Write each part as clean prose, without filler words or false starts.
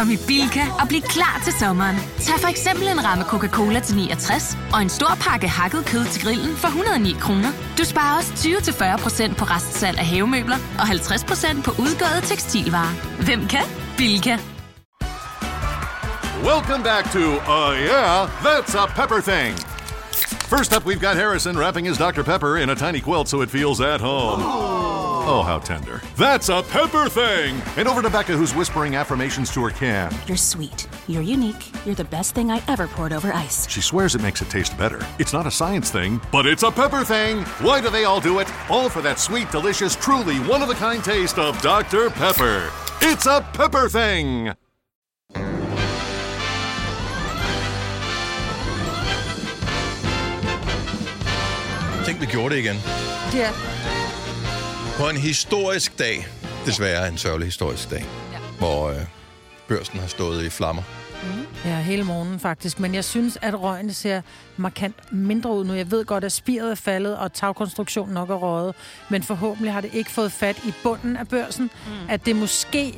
Kom i Bilka og bliv klar til sommeren. Tag for eksempel en ramme Coca-Cola til 69 og en stor pakke hakket kød til grillen for 109 kroner. Du sparer også 20-40% på restsalg af havemøbler og 50% på udgåede tekstilvarer. Hvem kan? Bilka. Welcome back to Yeah, That's a Pepper Thing. First up, we've got Harrison wrapping his Dr. Pepper in a tiny quilt so it feels at home. Oh, how tender. That's a Pepper Thing! And over to Becca, who's whispering affirmations to her can. You're sweet. You're unique. You're the best thing I ever poured over ice. She swears it makes it taste better. It's not a science thing, but it's a Pepper Thing! Why do they all do it? All for that sweet, delicious, truly one-of-a-kind taste of Dr. Pepper. It's a Pepper Thing! Tænk, vi gjorde det igen. Ja. På en historisk dag, desværre en sørgelig historisk dag, hvor børsen har stået i flammer. Ja, hele morgenen faktisk. Men jeg synes, at røgen ser markant mindre ud nu. Jeg ved godt, at spiret er faldet, og tagkonstruktionen nok er røget. Men forhåbentlig har det ikke fået fat i bunden af børsen. At det måske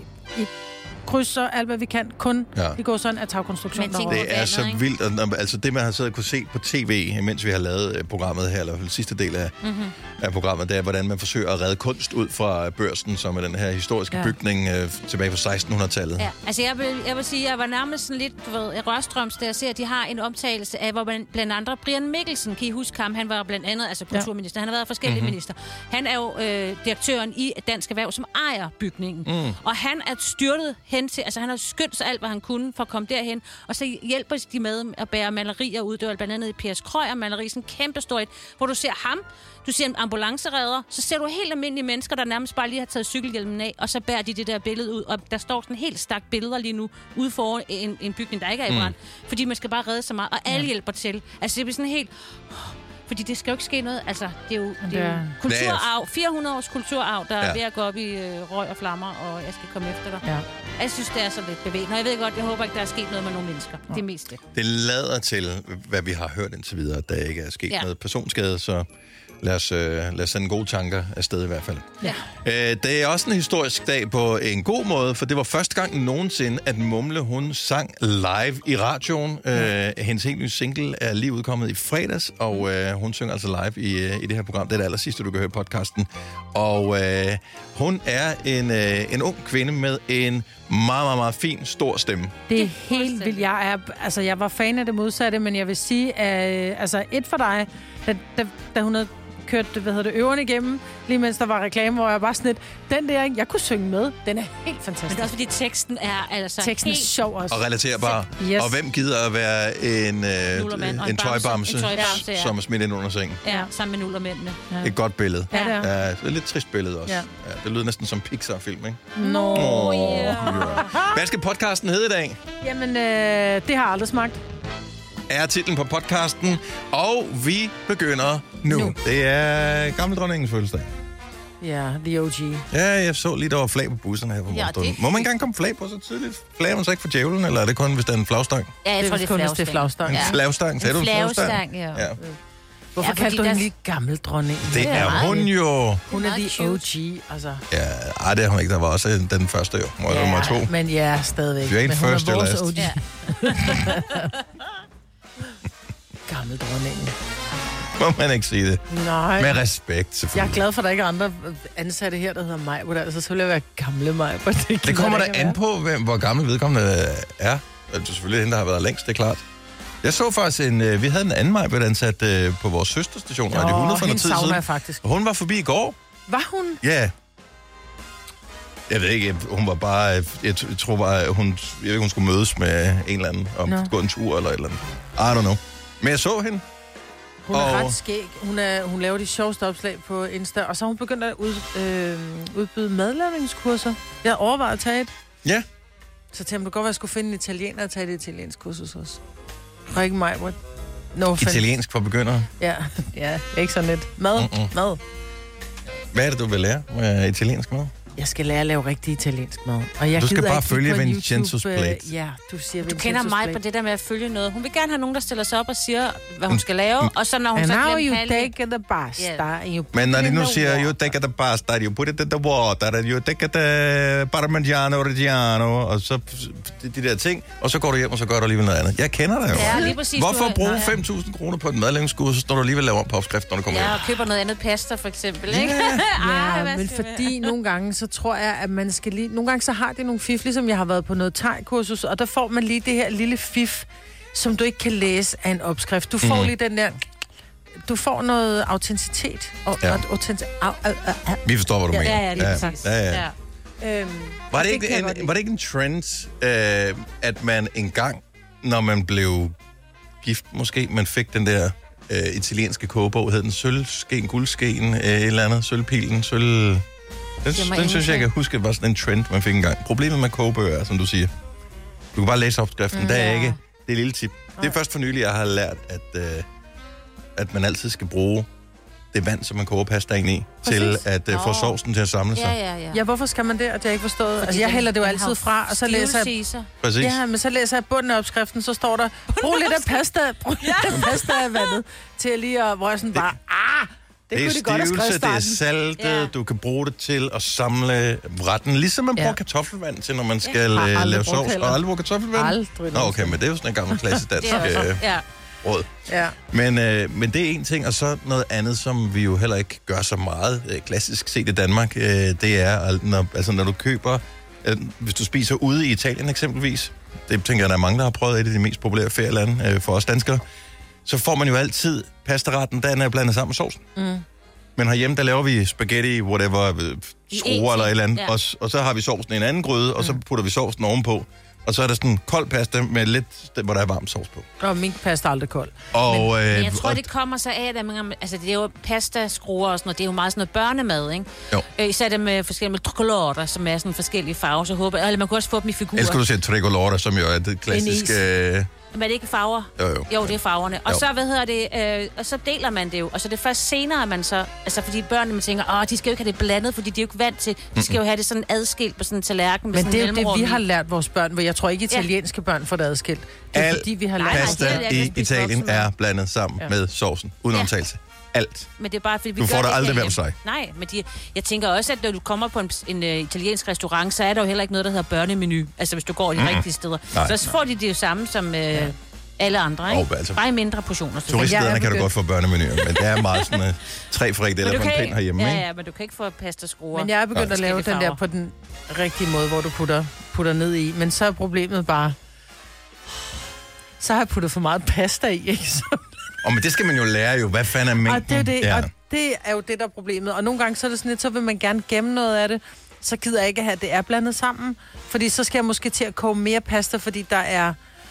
krydser alt, hvad vi kan, kun det går sådan, at tagkonstruktionen er røget. Det er så vildt. Altså det, man har siddet og kunne se på tv, mens vi har lavet programmet her, eller i hvert fald sidste del af programmet, det er, hvordan man forsøger at redde kunst ud fra børsen, som er den her historiske bygning tilbage fra 1600-tallet. Ja, altså jeg vil sige, jeg var nærmest sådan lidt, rørstrøms, da jeg ser, at de har en optagelse af, hvor blandt andre Brian Mikkelsen, kan I huske ham, han var blandt andet altså kulturminister, han har været forskellige minister. Han er jo direktøren i Dansk Erhverv, som ejer bygningen. Og han er styrtet hen til, altså han har skyndt sig alt, hvad han kunne for at komme derhen, og så hjælper de med at bære malerier ud. Det var blandt andet i P.S. Krøyer maleri, sådan kæmpe stort, hvor du ser ham, du ser en ambulanceredder, så ser du helt almindelige mennesker, der nærmest bare lige har taget cykelhjelmen af, og så bærer de det der billede ud, og der står sådan helt stak billeder lige nu ude for en bygning, der ikke er i brand, fordi man skal bare redde så meget, og alle hjælper til. Altså det bliver sådan helt... Fordi det skal jo ikke ske noget. Altså, det er jo kulturarv, 400 års kulturarv, der er ved at gå op i røg og flammer, og jeg skal komme efter dig. Ja. Jeg synes, det er så lidt bevægende. Og jeg ved godt, jeg håber ikke, der er sket noget med nogle mennesker. Det er mest det. Det lader til, hvad vi har hørt indtil videre, at der ikke er sket noget personskade, så lad os sende gode tanker afsted i hvert fald. Ja. Det er også en historisk dag på en god måde, for det var første gang nogensinde, at Mumle, hun sang live i radioen. Hendes helt nye single er lige udkommet i fredags, og hun synger altså live i det her program. Det er det aller sidste, du kan høre podcasten. Og hun er en ung kvinde med en meget, meget, meget fin, stor stemme. Det er helt vildt. Jeg var fan af det modsatte, men jeg vil sige, at et for dig, da hun havde kørt, øverne igennem, lige mens der var reklame, hvor jeg bare sådan lidt, den der, jeg kunne synge med, den er helt fantastisk. Men det er også, fordi teksten er altså teksten er sjov også. Og relaterbar. Yes. Og hvem gider at være en tøjbamse, som er smidt ind under sengen? Ja, sammen med nullermændene. Ja. Et godt billede. Ja, det er. Ja, det er et lidt trist billede også. Ja. Ja, det lyder næsten som Pixar-film, ikke? Hvad skal podcasten hedde i dag? Jamen, det har aldrig smagt. Er titlen på podcasten, og vi begynder nu. Det er gammeldronningens fødselsdag. Ja, the OG. Ja, jeg så lige, der var flag på busserne her på morgenstunden. Må man engang komme flag på så tidligt? Flager man så ikke for djævlen, eller er det kun, hvis der er en flagstang? Ja, jeg tror, det er flagstang. En flagstang? Sagde du en flagstang? Ja. Hvorfor kaldte du hende lige gammeldronning? Det er hun jo. Hun er the OG, altså. Ja, det er hun ikke. Der var også den første, jo. Nummer 2. Men ja, stadigvæk. Du er ikke first eller last. Ja. Gammeldronningen. Må man ikke sige det? Nej. Med respekt, selvfølgelig. Jeg er glad for, at der ikke er andre ansatte her, der hedder Maj. Altså, så vil jeg være gamle Maj. Det kommer der an på, hvor gammel vedkommende er. Altså, selvfølgelig hende, der har været længst, det er klart. Jeg så faktisk vi havde en anden Maj, der ansat på vores søsterstation, og det 100 for noget tid siden. Faktisk. Og hun var forbi i går. Var hun? Ja. Jeg ved ikke, hun var bare... Jeg tror bare, hun skulle mødes med en eller anden og gå en tur eller et eller andet. I don't know. Men jeg så hende. Hun er ret skæg. Hun laver de sjoveste opslag på Insta, og så har hun begyndt at udbyde madlavningskurser. Jeg har overvejet at tage et. Ja. Så tænkte du godt, at jeg skulle finde en italiener og tage det italiensk kursus også. Og ikke mig, italiensk for begyndere? Ja, ikke sådan lidt. Mad. Hvad er det, du vil lære med italiensk mad? Jeg skal lære at lave rigtig italiensk mad. Og jeg Du skal gider bare ikke følge på Vincenzo's Plate. Ja, du siger Du kender Vincenzo's mig Plate. på det der med at følge noget. Hun vil gerne have nogen, der stiller sig op og siger, hvad hun skal lave. Og så når hun And så now glemmer you halvdelen. take the pasta. And you put Men når it de in nu the siger, water. you take the pasta, you put it in the water, you take the parmigiano reggiano, og så de der ting, og så går du hjem, og så gør du alligevel noget andet. Jeg kender dig jo. Ja, lige præcis. Hvorfor bruge 5.000 kroner på et madlavningskursus, så står du alligevel laver om på opskriften, når du kommer Ja, hjem? og køber noget andet pasta, for eksempel, ikke? Ja, hvad men skal fordi nogle gange, så tror jeg, at man skal lige... Nogle gange, så har det nogle fif, ligesom jeg har været på noget thai-kursus, og der får man lige det her lille fif, som du ikke kan læse af en opskrift. Du får lige den der... Du får noget autenticitet. Og, Ja. Vi forstår, hvad du mener. Ja, lige præcis. Ja. Var det kan jeg godt lide. ikke en trend, at man engang, når man blev gift måske, man fik den der italienske kogebog, hed den sølvskeen, guldskeen, et eller andet, sølvpilen, den synes jeg kan huske, var sådan en trend, man fik engang. Problemet med kogebøger er, som du siger, du kan bare læse opskriften, der er ikke det lille tip. Det er først for nylig, jeg har lært, at man altid skal bruge det vand, som man koger pasta ind i, til at få sovsen til at samle sig. Ja. Ja, hvorfor skal man det? At jeg ikke forstået. Fordi Altså, jeg den- hælder det jo den altid har fra, og så læser jeg... stivcheeser. Præcis. Ja, men så læser jeg bunden af opskriften, så står der, brug lidt af pasta, af vandet, til lige at, hvor jeg sådan bare, det kunne de godt have skrevet i det er starten. saltet, Ja. du kan bruge det til at samle retten, ligesom man bruger kartoffelvand til, når man skal Har aldrig lave brugt sovs. heller. Og aldrig bruger kartoffelvand? Aldrig Nå, okay, men det er jo sådan en gammel klassisk dansk Det er også, ja. råd. Ja. Men det er en ting, og så noget andet, som vi jo heller ikke gør så meget klassisk set i Danmark, det er, når du køber, hvis du spiser ude i Italien eksempelvis, det tænker jeg, der er mange, der har prøvet, et af de mest populære ferielande for os danskere, så får man jo altid pastaretten, den er blandet sammen med sovsen. Men herhjemme, der laver vi spaghetti, whatever, skruer eller et eller andet, ja. og så har vi sovsen i en anden gryde, og så putter vi sovsen ovenpå. Og så er der sådan kold pasta med lidt, hvor der er varm sovs på. Og minkpasta er aldrig kold. Og, Men jeg tror, det kommer så af, at altså, det er jo pasta-skruer og sådan noget. Det er jo meget sådan noget børnemad, ikke? Jo. Især det med forskellige tricolore, som er sådan forskellige farver, så håber eller man kunne også få dem i figurer. elsker du sige tricolore, som jo er det klassiske... Men er det ikke farver? Jo. Jo, det er farverne. Og Jo. så, og så deler man det jo. Og så det er først senere, man så... Altså, fordi børnene, man tænker, de skal jo ikke have det blandet, fordi de er jo ikke vant til... De skal jo have det sådan adskilt på sådan en tallerken med Men sådan det er en jo det, mellemrum vi i. har lært vores børn, hvor jeg tror ikke italienske børn får det adskilt. Det er Al fordi, vi har Nej, lært... nej, pasta det er jeg i kan spise Italien voksenmad. er blandet sammen med sovsen, uden undtagelse. Alt. Men det er bare, fordi vi Du gør får det aldrig hver herhjemme. for sig. Nej, men jeg tænker også, at når du kommer på en italiensk restaurant, så er der jo heller ikke noget, der hedder børnemenu. Altså, hvis du går de rigtige steder. Nej. Så får de det jo samme som alle andre, ikke? Og altså- Bare i mindre portioner. Turiststederne kan du begyndt- godt få børnemenuer, men det er meget sådan 3 frikadeller på en pind herhjemme, ikke? Ja, men du kan ikke få pastaskruer. Men jeg er begyndt at lave den der på den rigtige måde, hvor du putter ned i. Men så er problemet bare... Så har jeg puttet for meget pasta i, ikke? Men det skal man jo lære jo. Hvad fanden er mængden? Og det er det, Ja. og det er jo det, der er problemet. Og nogle gange så er det sådan lidt, så vil man gerne gemme noget af det. Så gider jeg ikke have, at det er blandet sammen. Fordi så skal jeg måske til at koge mere pasta, fordi der er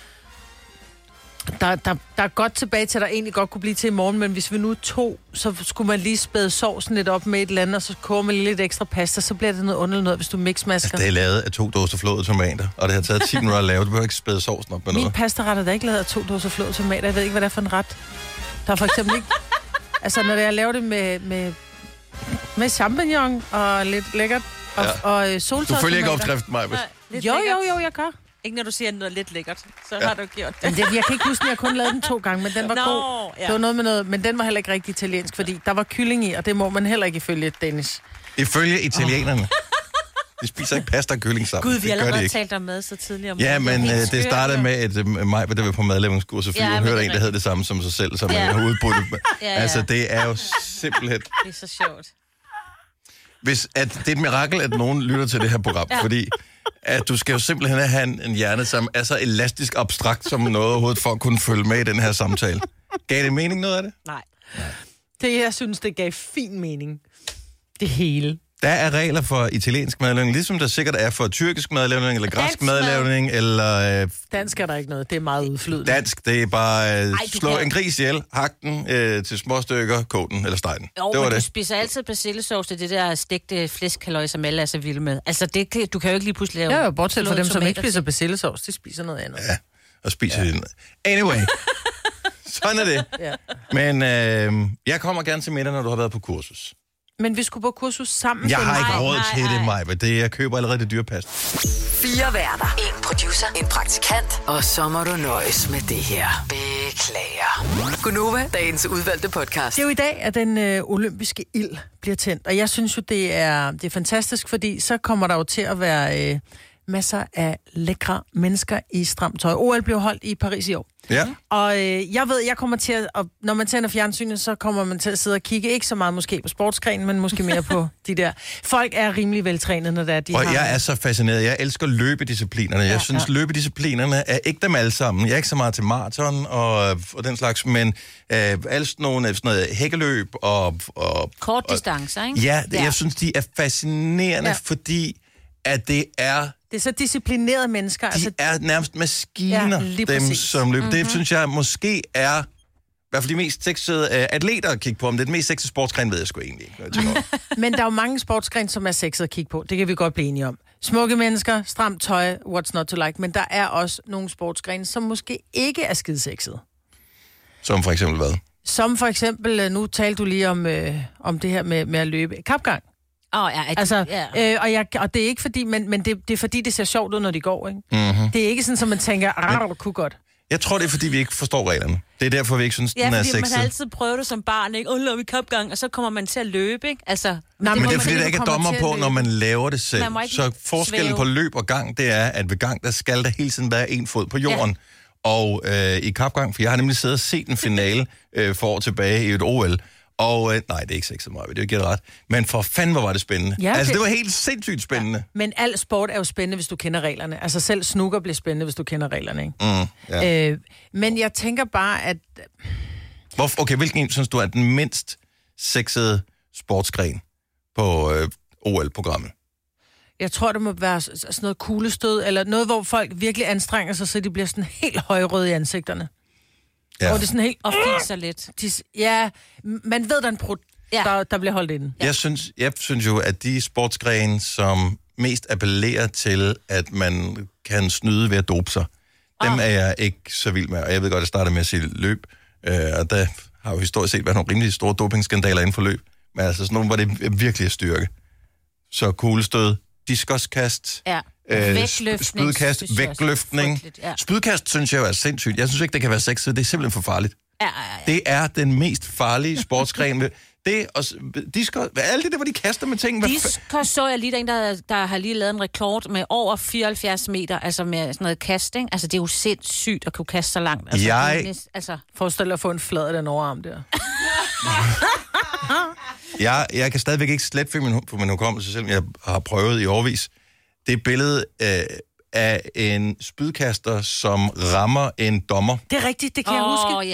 godt tilbage til, at der egentlig godt kunne blive til i morgen. Men hvis vi nu tog, så skulle man lige spæde sovsen lidt op med et eller andet, og så koger man lige lidt ekstra pasta, så bliver det noget underligt noget, hvis du mixmasker. Det er lavet af 2 dåser flåede tomater, og det har taget 10 minutter at lave. Du behøver ikke spæde sovsen op med Min noget. pastaret er da ikke lavet af 2 dåser flåede tomater. Jeg ved ikke, hvad det er for en ret. Der er for eksempel ikke... Altså, når jeg laver det med champignon og lidt lækkert og Du soltørret følger ikke tomater. opskriften, Maja. Jo, jeg gør. Ikke når du siger noget lidt lækkert, så har du gjort det. Men jeg kan ikke huske, at jeg kun lavede den 2 gange, men den var god. Ja. Det var noget med noget, men den var heller ikke rigtig italiensk, fordi der var kylling i, og det må man heller ikke ifølge Dennis. Ifølge italienerne. De spiser ikke pasta og kylling sammen. Gud, vi har det gør de allerede ikke. talt om mad så tidligere. om Ja, morgenen. men er helt det skørt, startede jo. med et mig, der var på madlavningskurs, fordi Ja, hun men hørte det er en, der hed det samme som sig selv, som Ja. man har udbudt. Ja. Altså, det er jo simpelthen... Det er så sjovt. Det er et mirakel, at nogen lytter til det her program, fordi at du skal jo simpelthen have en hjerne, som er så elastisk abstrakt som noget overhovedet, for at kunne følge med i den her samtale. Gav det mening, noget af det? Nej. Det, jeg synes, det gav fin mening. Det hele. Der er regler for italiensk madlavning, ligesom der sikkert er for tyrkisk madlavning, eller græsk dansk mad. madlavning, eller Dansk er der ikke noget. Det er meget udflydende. dansk. Det er bare du slå kan- en gris ihjel, hak den til små stykker, kog den eller steg den. Jo, Det var men du det. spiser altid persillesauce til det der stegte flæskhalløj, som alle er så vilde med. Altså, du kan jo ikke lige pludselig lave... Jeg er jo bortset fra dem, som ikke tomater spiser persillesovs. De spiser noget andet. Ja, og spiser det. Anyway, sådan er det. Ja. Men jeg kommer gerne til middag, når du har været på kursus. Men vi skulle på kursus sammen. Jeg har ikke Nej, råd til det, nej. Maja. Jeg køber allerede det dyre pas. 4 værter. 1 producer. En praktikant. Og så må du nøjes med det her. Beklager. Gunova, dagens udvalgte podcast. Det er jo i dag, at den olympiske ild bliver tændt. Og jeg synes jo, det er fantastisk, fordi så kommer der jo til at være masser af lækre mennesker i stramt tøj. OL blev holdt i Paris i år. Ja. Og jeg kommer til at, når man tænder fjernsynet, så kommer man til at sidde og kigge, ikke så meget måske på sportsgrenen, men måske mere på de der. Folk er rimelig veltrænet, når der de Og har... jeg er så fascineret. Jeg elsker løbedisciplinerne. Jeg synes, løbedisciplinerne er ikke dem alle sammen. Jeg er ikke så meget til maraton og den slags, men alle sådan noget hækkeløb og Kort distancer, ikke? Ja, jeg synes, de er fascinerende, fordi at det er... Det er så disciplinerede mennesker. De er nærmest maskiner, dem præcis. som løber. Det synes jeg måske er... I hvert fald de mest sexede atleter at kigge på. Om det er den mest sexede sportsgren, ved jeg sgu egentlig ikke. Men der er jo mange sportsgrene, som er sexede at kigge på. Det kan vi godt blive enige om. Smukke mennesker, stramt tøj, what's not to like. Men der er også nogle sportsgrene, som måske ikke er skidesexede. Som for eksempel hvad? Som for eksempel, nu talte du lige om det her med at løbe. Kapgang. Og det er ikke fordi, men det er fordi, det ser sjovt ud, når de går, ikke? Mm-hmm. Det er ikke sådan, som man tænker, kunne godt. Jeg tror, det er fordi, vi ikke forstår reglerne. Det er derfor, vi ikke synes, den er sexet. Ja, fordi man har altid prøvet det som barn, ikke? Løb i kapgang, og så kommer man til at løbe, ikke? Altså, men det er fordi, der ikke er dommer på, når man laver det selv. Så forskellen på løb og gang, det er, at ved gang, der skal der hele tiden være en fod på jorden. Ja. Og i kapgang, for jeg har nemlig siddet og set en finale for år tilbage i et OL. Og nej, det er ikke sexet meget, det er ikke ret. Men for fanden, hvor var det spændende. Ja, det var helt sindssygt spændende. Ja. Men al sport er jo spændende, hvis du kender reglerne. Altså selv snooker bliver spændende, hvis du kender reglerne, ikke? Ja. Men jeg tænker bare, at... Okay, hvilken synes du er den mindst sexede sportsgren på OL-programmet? Jeg tror, det må være sådan noget kuglestød, eller noget, hvor folk virkelig anstrenger sig, så de bliver sådan helt højrøde i ansigterne. Ja. Og det er sådan helt... Og fiser lidt. Ja, man ved, der er en prut, der bliver holdt inde. Ja. Jeg synes jo, at de sportsgrene, som mest appellerer til, at man kan snyde ved at dope sig, dem er jeg ikke så vild med. Og jeg ved godt, at jeg starter med at sige løb, og der har jo historisk set været nogle rimelig store dopingskandaler inden for løb. Men altså sådan nogle, hvor det virkelig er styrke. Så kuglestød, diskoskast... Ja. Spydkast, vægtløftning. Spydkast synes jeg jo er sindssygt. Jeg synes ikke, det kan være sexet. Det er simpelthen for farligt. Ja. Det er den mest farlige sportsgren. Det og diskos, alt det der, hvor de kaster med ting. Diskos så jeg lige, der har lige lavet en rekord med over 74 meter, altså med sådan noget kasting. Altså, det er jo sindssygt at kunne kaste så langt. Altså, Forestil dig at få en flad af den overarm der. Jeg kan stadigvæk ikke slet for min hukommelse, selvom jeg har prøvet i årevis. Det er billede af en spydkaster, som rammer en dommer. Det er rigtigt, det kan jeg huske.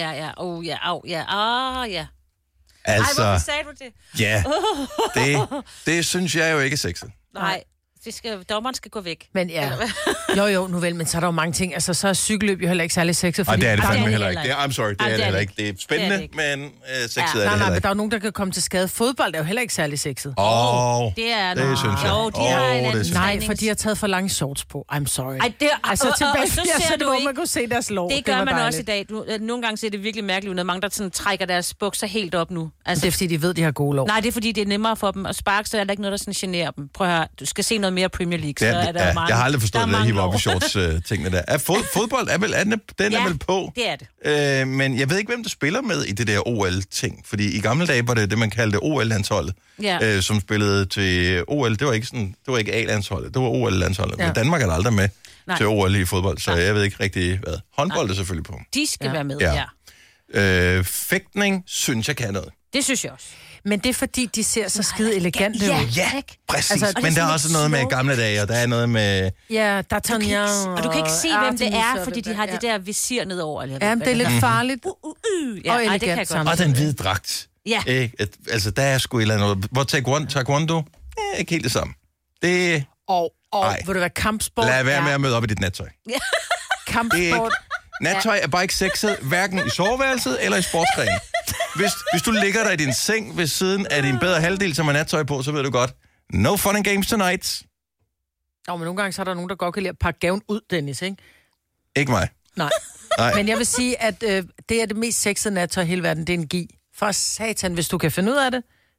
Ja. Altså, ej, hvorfor sagde du det? Ja, det synes jeg jo ikke er sexet. Nej. Dommeren skal gå væk. Men ja, jo, nu vel, men så er der jo mange ting. Altså, så er cykelløb jo heller ikke særlig sexet. Nej, det er det fandme heller ikke. I'm sorry, det er det heller ikke. Det er spændende, men sexet er det heller men ikke. der er jo nogen, der kan komme til skade. Fodbold er jo heller ikke særlig sexet. Det synes jeg. Jo, de har en anden nej, for de har taget for lange shorts på. I'm sorry. Ej, det altså, tilbage så ser du hvor ikke. Man kunne se deres lår. Det gør man også i dag. Nogle gange ser det virkelig mærkeligt ud, når mange der sådan trækker deres bukser helt op nu. Altså, det er fordi, de ved, de har gode lår. Nej, det er fordi, det er nemmere for dem at sparke, så er der ikke noget, der sådan generer dem. Prøv at høre, du skal se noget mere Premier League. Jeg har aldrig forstået det der hive op i shorts tingene der. Fodbold er vel, den er vel på? Det er det. Men jeg ved ikke, hvem der spiller med i det der OL-ting. Fordi i gamle dage var det man kaldte OL-landsholdet, som spillede til OL. Det var ikke A-landsholdet, det var OL-landsholdet. Men Danmark er der aldrig med til OL i fodbold, så jeg ved ikke rigtig hvad. Håndbold er selvfølgelig på. De skal være med, fægtning synes jeg kan noget. Det synes jeg også. Men det er fordi, de ser så skide elegante ud. Ja, præcis. Altså, men der er også noget med gamle dage, og der er noget med... Ja, D'Artagnan. Og du kan ikke se, hvem det er, fordi de har det der visir nedover. Ja, det er lidt farligt. Og elegant sammen. Og den hvide dragt. Ja. Altså, der er sgu et eller andet... Hvor taekwondo? Ikke helt det samme. Det... Og vil det være kampsport? Lad være med at møde op i dit nattøj. Kampsport. Nattøj er bare ikke sexet, hverken i soveværelset eller i sportsgrenen. Hvis du ligger der i din seng ved siden af din bedre halvdel, som er nattøj på, så ved du godt, no fun and games tonight. Men nogle gange så er der nogen, der godt kan lide at pakke gaven ud, Dennis, ikke? Ikke mig. Nej. Men jeg vil sige, at det er det mest sexede nattøj i hele verden, det er en gi. For satan, hvis du kan finde ud af det,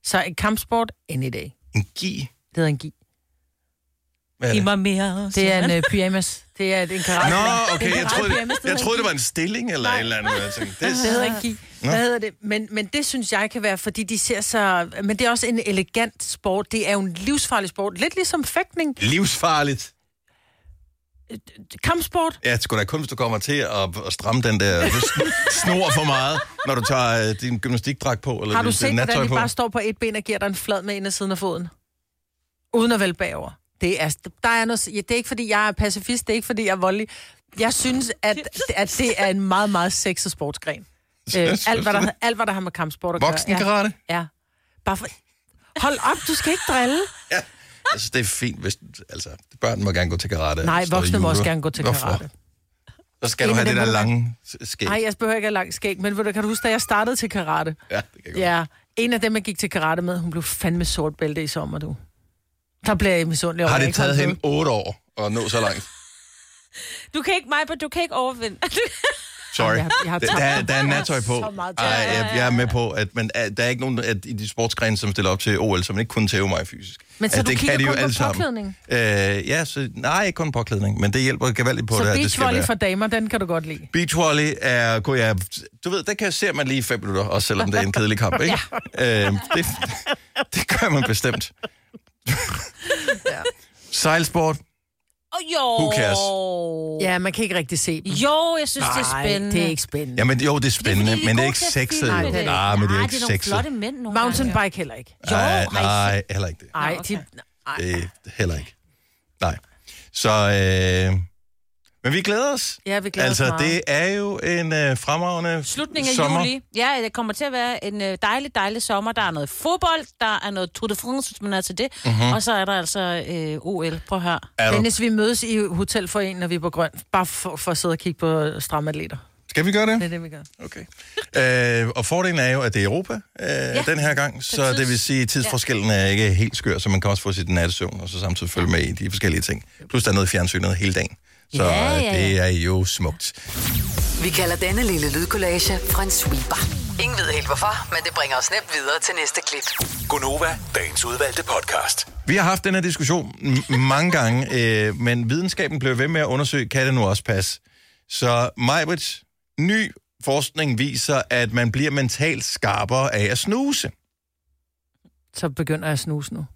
Så en kampsport, any day. En gi? Det hedder en gi. Giv mig mere. Det er en pyjamas. Det er en karate. Nå, okay, jeg troede, det var en stilling eller et eller andet. Det hedder en gi. Hvad hedder det? Men det synes jeg kan være, fordi de ser så... Men det er også en elegant sport. Det er jo en livsfarlig sport. Lidt ligesom fægtning. Livsfarligt? Kampsport? Ja, det skulle da kun, hvis du kommer til at stramme den der snor for meget, når du tager din gymnastikdragt på. Eller har du set, hvordan de på? bare står på et ben og giver dig en flad med ind ad siden af foden? Uden at vælge bagover. Det er ikke, fordi jeg er pacifist. Det er ikke, fordi jeg er voldelig. Jeg synes, at det er en meget, meget sexet sportsgren. Alt, hvad der har med kampsport at gøre. Voksenkarate? Ja. Bare for... Hold op, du skal ikke drille. Ja. Altså, det er fint, hvis... Altså, børn må gerne gå til karate. Nej, voksne må også gerne gå til karate. Så skal du have det der lange skæg. Nej, jeg behøver ikke have langt skæg. Men kan du huske, da jeg startede til karate? Ja, det kan jeg godt. Ja, en af dem, jeg gik til karate med, hun blev fandme sort bælte i sommer, du. Der blev jeg misundelig over. Har det taget hende 8 år at nå så langt? Du kan ikke overvinde. Sorry. Jeg har der er nattøj på. Jeg er med på, at men der er ikke nogen i de sportsgrene, som stiller op til OL, som ikke kunne tæve mig fysisk. Men så du kigger kun på påklædning? Ja, nej, ikke kun påklædning, men det hjælper gevaldigt på så det. Så beachvolley for damer, den kan du godt lide? Beachvolley er, du ved, der kan se man lige 5 minutter, også selvom det er en kedelig kamp, ikke? Det gør man bestemt. Sejlsport. Who cares? Ja, man kan ikke rigtig se dem. Jo, jeg synes, det er spændende. det er ikke spændende. Jamen, jo, det er spændende, men det er ikke sexet. Nej, men det er ikke sexet. flotte mænd nogle Mountainbike heller ikke. Nej, heller ikke det. Nej, det er heller ikke. Nej. Så, men vi glæder os. Ja, vi glæder os meget. Det er jo en fremragende slutning af sommer. juli. Ja, det kommer til at være en dejlig sommer. Der er noget fodbold, der er noget Tour de France, hvis man er til det. Mm-hmm. Og så er der altså OL. Prøv at høre. Dennis, vi mødes i Hotelforeningen, når vi er på Grøn. Bare for at sidde og kigge på stramatleter. Skal vi gøre det? Det er det, vi gør. Okay. Og fordelen er jo, at det er Europa den her gang, så det vil sige, at tidsforskellen er ikke helt skør, så man kan også få sit nattesøvn, og så samtidig følge med i de forskellige ting. Plus der er noget fjernsynet hele dagen. Så det er jo smukt. Vi kalder denne lille lydkollage en sweeper. Ingen ved helt hvorfor, men det bringer os nemt videre til næste klip. Gonova, dagens udvalgte podcast. Vi har haft den her diskussion mange gange, men videnskaben blev ved med at undersøge, kan det nu også passe? Så Majbrits ny forskning viser, at man bliver mentalt skarpere af at snuse. Så begynder jeg at snuse nu.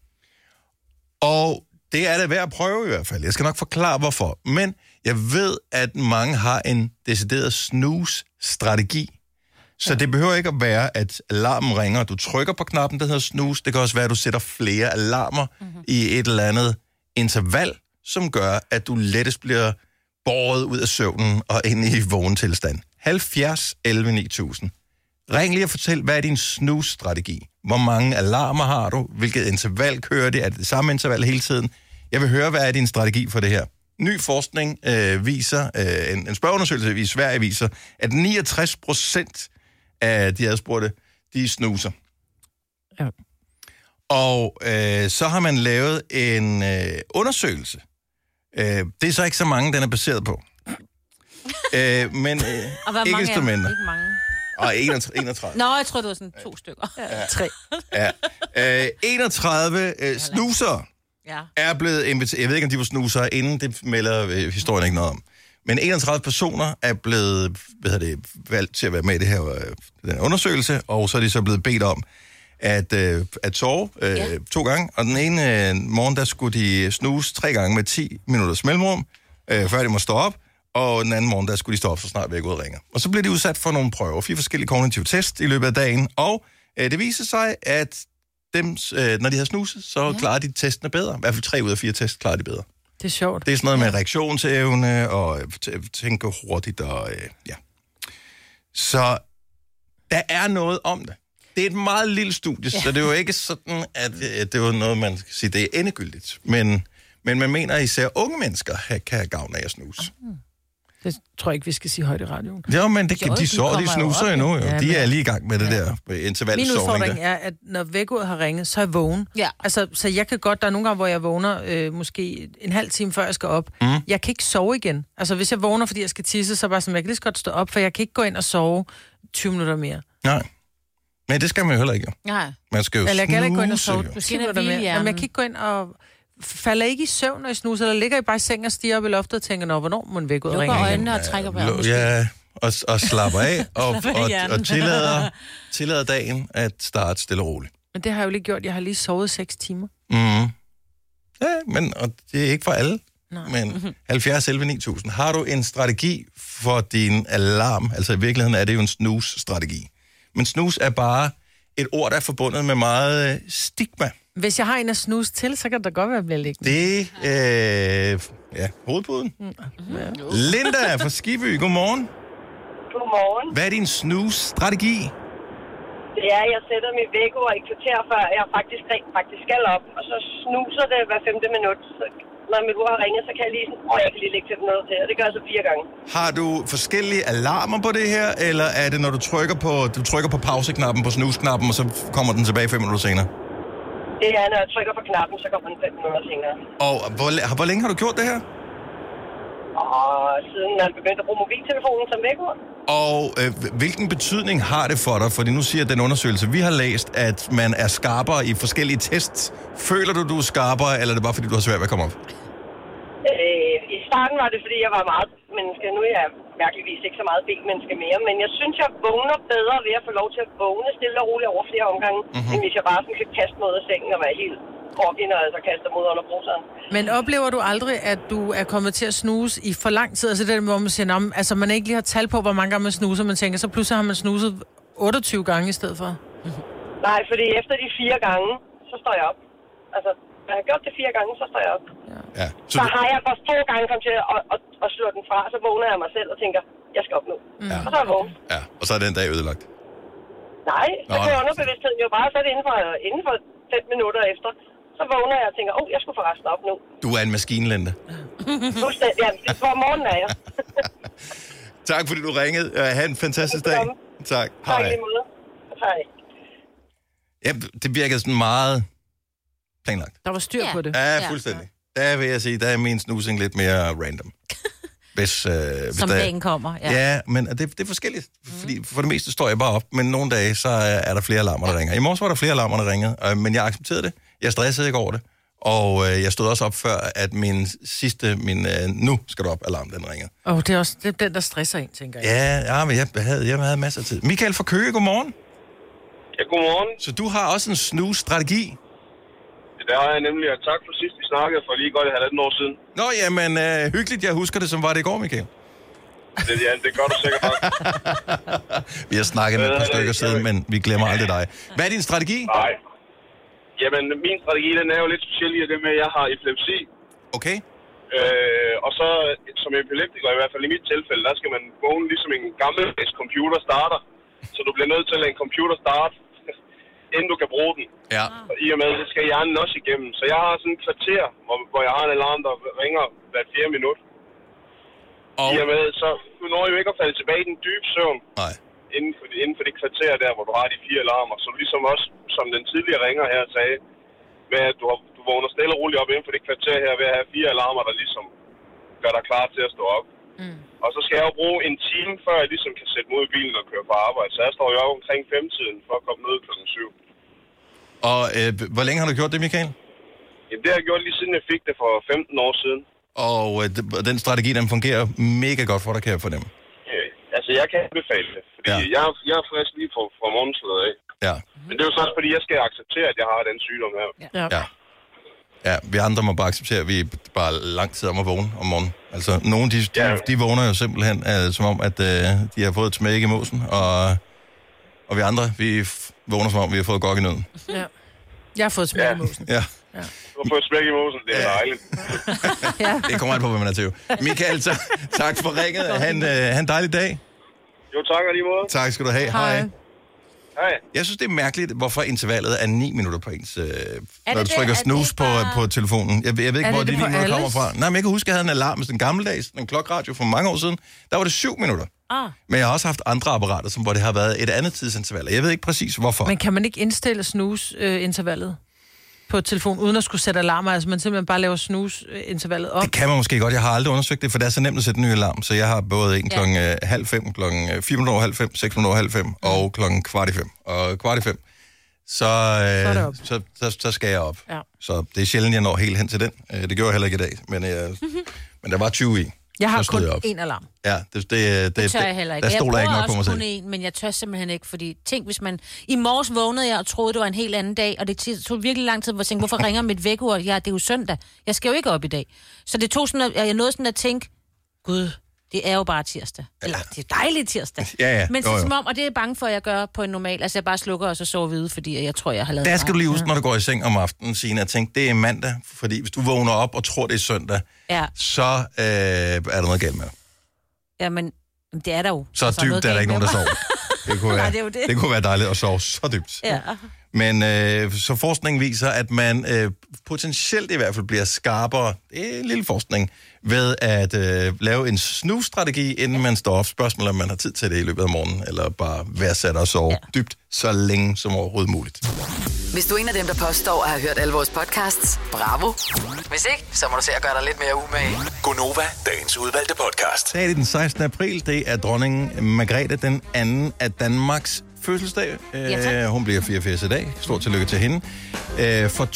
Og det er det værd at prøve i hvert fald. Jeg skal nok forklare, hvorfor. Men jeg ved, at mange har en decideret snus-strategi. Så det behøver ikke at være, at alarmen ringer, og du trykker på knappen, der hedder snus. Det kan også være, at du sætter flere alarmer i et eller andet interval, som gør, at du lettest bliver båret ud af søvnen og ind i vågen tilstand. 70 11 9000. Ring lige og fortæl, hvad er din snus-strategi? Hvor mange alarmer har du? Hvilket interval kører det? Er det samme interval hele tiden? Jeg vil høre, hvad er din strategi for det her? Ny forskning viser, en spørgeundersøgelse i Sverige viser, at 69% af de adspurgte, de snuser. Ja. Og så har man lavet en undersøgelse. Det er så ikke så mange, den er baseret på. Men ikke desto mindre. Ikke mange. Og 31. Nå, jeg tror det var sådan 2 stykker. Ja. 3. Ja. 31 snusere er blevet inviteret. Jeg ved ikke, om de var snusere inden, det melder historien ikke noget om. Men 31 personer er blevet valgt til at være med i det her, den undersøgelse, og så er de så blevet bedt om at sove 2 gange. Og den ene morgen, der skulle de snuse 3 gange med 10 minutters mellemrum, før de må stå op. Og den anden morgen, der skulle de stå op, så snart væk ud og ringer. Og så blev de udsat for nogle prøver, 4 forskellige kognitive test i løbet af dagen, og det viser sig, at dem, når de har snuset, så klarer de testene bedre. I hvert fald 3 ud af 4 test klarer de bedre. Det er sjovt. Det er sådan noget med reaktionsevne og tænke hurtigt og Så der er noget om det. Det er et meget lille studie, så det er jo ikke sådan, at det var noget, man skal sige, det er endegyldigt. Men man mener, at især unge mennesker kan have gavn af at snuse. Det tror jeg ikke, vi skal sige højt i radioen. Ja, men de snuser jo nu. Ja, de er lige i gang med det der intervalsovning. Min udfordring er, at når vækkeuret har ringet, så er jeg vågen. Ja. Altså, så jeg kan godt, der er nogle gange, hvor jeg vågner måske en halv time før jeg skal op. Jeg kan ikke sove igen. Altså, hvis jeg vågner, fordi jeg skal tisse, så bare sådan, jeg kan lige så godt stå op, for jeg kan ikke gå ind og sove 20 minutter mere. Nej. Men det skal man jo heller ikke. Nej. Man skal jo Eller jeg kan ikke gå ind og sove. Du skal have Jamen, jeg kan ikke gå ind og... Falder ikke i søvn, når I snuser, eller ligger I bare i seng og stiger op i loftet og tænker, nå, hvornår må den væk ud og ringe? Lukker øjnene og trækker på armen. Ja, og slapper af, og tillader dagen at starte stille og roligt. Men det har jeg jo lige gjort. Jeg har lige sovet 6 timer. Ja, men og det er ikke for alle. Nej. Men 70 11 9000. Har du en strategi for din alarm? Altså i virkeligheden er det jo en snooze-strategi. Men snooze er bare et ord, der er forbundet med meget stigma. Hvis jeg har en at snuse til, så kan det da godt være, at jeg bliver liggende. Det hovedpuden. Linda fra Skibby, godmorgen. Godmorgen. Hvad er din snooze-strategi? Det er, at jeg sætter mit vækkeur i kvarter, før jeg faktisk skal op. Og så snuser det hver 5. minut. Så når mit ur har ringet, så kan jeg lige sådan, jeg kan lige lægge 5 minutter til. Og det gør jeg så 4 gange. Har du forskellige alarmer på det her? Eller er det, når du trykker på pauseknappen, på snooze-knappen, og så kommer den tilbage 5 minutter senere? Det er, når jeg trykker på knappen, så kommer den 5 minutter senere. Og hvor længe har du gjort det her? Og siden jeg begyndte at bruge mobiltelefonen som vækkeur. Og hvilken betydning har det for dig? Fordi nu siger den undersøgelse, vi har læst, at man er skarpere i forskellige tests. Føler du er skarpere, eller er det bare, fordi du har svært ved at komme op? I starten var det, fordi jeg var meget menneske. Nu er jeg mærkeligvis ikke så meget B-menneske mere. Men jeg synes, jeg vågner bedre ved at få lov til at vågne stille og roligt over flere omgange. End hvis jeg bare sådan kan kaste mig ud af sengen og være helt groggy, når jeg så kaster mig ud under bruseren. Men oplever du aldrig, at du er kommet til at snuse i for lang tid? Altså det, hvor man siger, altså man ikke lige har tal på, hvor mange gange man snuser, man tænker, så pludselig har man snuset 28 gange i stedet for? Nej, fordi efter de 4 gange, så står jeg op. Altså, når jeg har gjort det 4 gange, så står jeg op. Ja. Så har jeg først 2 gange kommet til at slå den fra, så vågner jeg mig selv og tænker, jeg skal op nu. Ja. Og så er jeg vågen. Ja, og så er den dag ødelagt. Nej, så kan underbevidstheden jo bare sætte inden for 5 minutter efter. Så vågner jeg og tænker, jeg skulle forresten op nu. Du er en maskine, Linda. Ja, for morgenen er jeg. Tak fordi du ringede. Ha' en fantastisk dag. Tak. Hej. Hej. Ja, det virkede sådan meget planlagt. Der var styr på det. Ja, fuldstændig. Der vil jeg sige, der er min snusing lidt mere random. Hvis som dagen kommer. Ja, men det er forskelligt. Fordi for det meste står jeg bare op, men nogle dage, så er der flere alarmer, der ringer. I morges var der flere alarmer, der ringede, men jeg accepterede det. Jeg stressede ikke over det. Og jeg stod også op før, at min nu skal du op, alarm, den ringer. Det er også den, der stresser en, tænker jeg. Ja, men jeg havde masser af tid. Michael fra Køge, godmorgen. Ja, godmorgen. Så du har også en snooze-strategi? Det har jeg nemlig, og tak for sidst, vi snakkede for lige godt 1,5 år siden. Nå, jamen, hyggeligt, jeg husker det, som var det i går, Michael. Det gør du sikkert nok. Vi har snakket et par stykker siden, men vi glemmer aldrig dig. Hvad er din strategi? Nej. Jamen, min strategi, den er jo lidt speciel i det med, at jeg har epilepsi. Okay. Og så, som epileptiker, i hvert fald i mit tilfælde, der skal man vågne ligesom en gammeldags computer starter. Så du bliver nødt til at lade en computer starte, inden du kan bruge den. Ja. Og i og med, så skal hjernen også igennem. Så jeg har sådan et kvarter, hvor jeg har en alarm, der ringer hver 4 minut. Og i og med, så du når jo ikke at falde tilbage i den dybe søvn. Nej. Inden for det kvarter der, hvor du har de 4 alarmer. Så ligesom også, som den tidligere ringer her sagde, med at du vågner stille og roligt op inden for det kvarter her, ved at have 4 alarmer, der ligesom gør dig klar til at stå op. Og så skal jeg jo bruge en time, før jeg ligesom kan sætte mig ud i bilen og køre på arbejde. Så jeg står jo omkring 5-tiden for at komme ned kl. 7. Og hvor længe har du gjort det, Michael? Jamen, det har jeg gjort lige siden jeg fik det for 15 år siden. Og den strategi, den fungerer mega godt for dig, kan jeg fornemme. Altså, jeg kan anbefale det, fordi jeg er frisk lige fra morgenslaget af. Ja. Men det er jo så også, fordi jeg skal acceptere, at jeg har den sygdom her. Ja, vi andre må bare acceptere, at vi bare lang tid om at vågne om morgenen. Altså, nogle de vågner jo simpelthen som om, at de har fået et smæk i måsen, og vi andre, vi vågner som om, vi har fået gok i nøden. Ja. Jeg har fået smæk i måsen. Ja. Du har fået smæk i måsen, det er dejligt. Det kommer an på, hvad man er til. Michael, tak for ringet. Ha' en dejlig dag. Jo, tak og lige måde. Tak skal du have. Hej. Hej. Jeg synes, det er mærkeligt, hvorfor intervallet er 9 minutter på ens... når du trykker snooze på telefonen. Jeg ved ikke, hvor de 9 minutter kommer fra. Nej, men jeg kan huske, at jeg havde en alarm med den gammeldags, en klokradio for mange år siden. Der var det 7 minutter. Men jeg har også haft andre apparater, hvor det har været et andet tidsinterval. Jeg ved ikke præcis, hvorfor. Men kan man ikke indstille snooze-intervallet? på telefonen, uden at skulle sætte alarmer, altså man simpelthen bare laver snus-intervallet om. Det kan man måske godt. Jeg har aldrig undersøgt det, for det er så nemt at sætte en ny alarm. Så jeg har både en klokken 4:30, klokken 5:05, 6:05 og klokken 4:45. Og 4:45, så skal jeg op. Ja. Så det er sjældent, jeg når helt hen til den. Det gjorde jeg heller ikke i dag, men der var 20 i. Jeg har kun én alarm. Ja, det tør jeg heller ikke. Der stoler jeg ikke nok på mig selv. Jeg bruger også kun én, men jeg tør simpelthen ikke, fordi tænk, hvis man... I morges vågnede jeg og troede, det var en helt anden dag, og det tog virkelig lang tid, hvor jeg tænkte, hvorfor ringer mit vækkeur? Ja, det er jo søndag. Jeg skal jo ikke op i dag. Så det tog sådan, at jeg nåede sådan at tænke, gud, det er jo bare tirsdag. Eller, det er dejligt tirsdag. Ja. Men så som om, og det er jeg bange for, at jeg gør på en normal. Altså, jeg bare slukker og så sover videre, fordi jeg tror, jeg har lavet... Der skal du lige huske, når du går i seng om aftenen, Signe, at tænke, det er mandag. Fordi hvis du vågner op og tror, det er søndag, så er der noget galt med dig. Jamen, det er der jo. Så dybt er der ikke nogen, der sover. Det kunne være dejligt at sove så dybt. Ja. Men så forskningen viser, at man potentielt i hvert fald bliver skarpere, det er en lille forskning, ved at lave en snusstrategi, inden man står op. Spørgsmålet om man har tid til det i løbet af morgenen, eller bare værdsætte og sove dybt så længe som overhovedet muligt. Hvis du er en af dem, der påstår at have hørt alle vores podcasts, bravo. Hvis ikke, så må du se at gøre dig lidt mere umage. Gonova, dagens udvalgte podcast. Det er den 16. april, det er dronning Margrethe den anden af Danmarks fødselsdag. Hun bliver 84 i dag. Stort tillykke til hende. For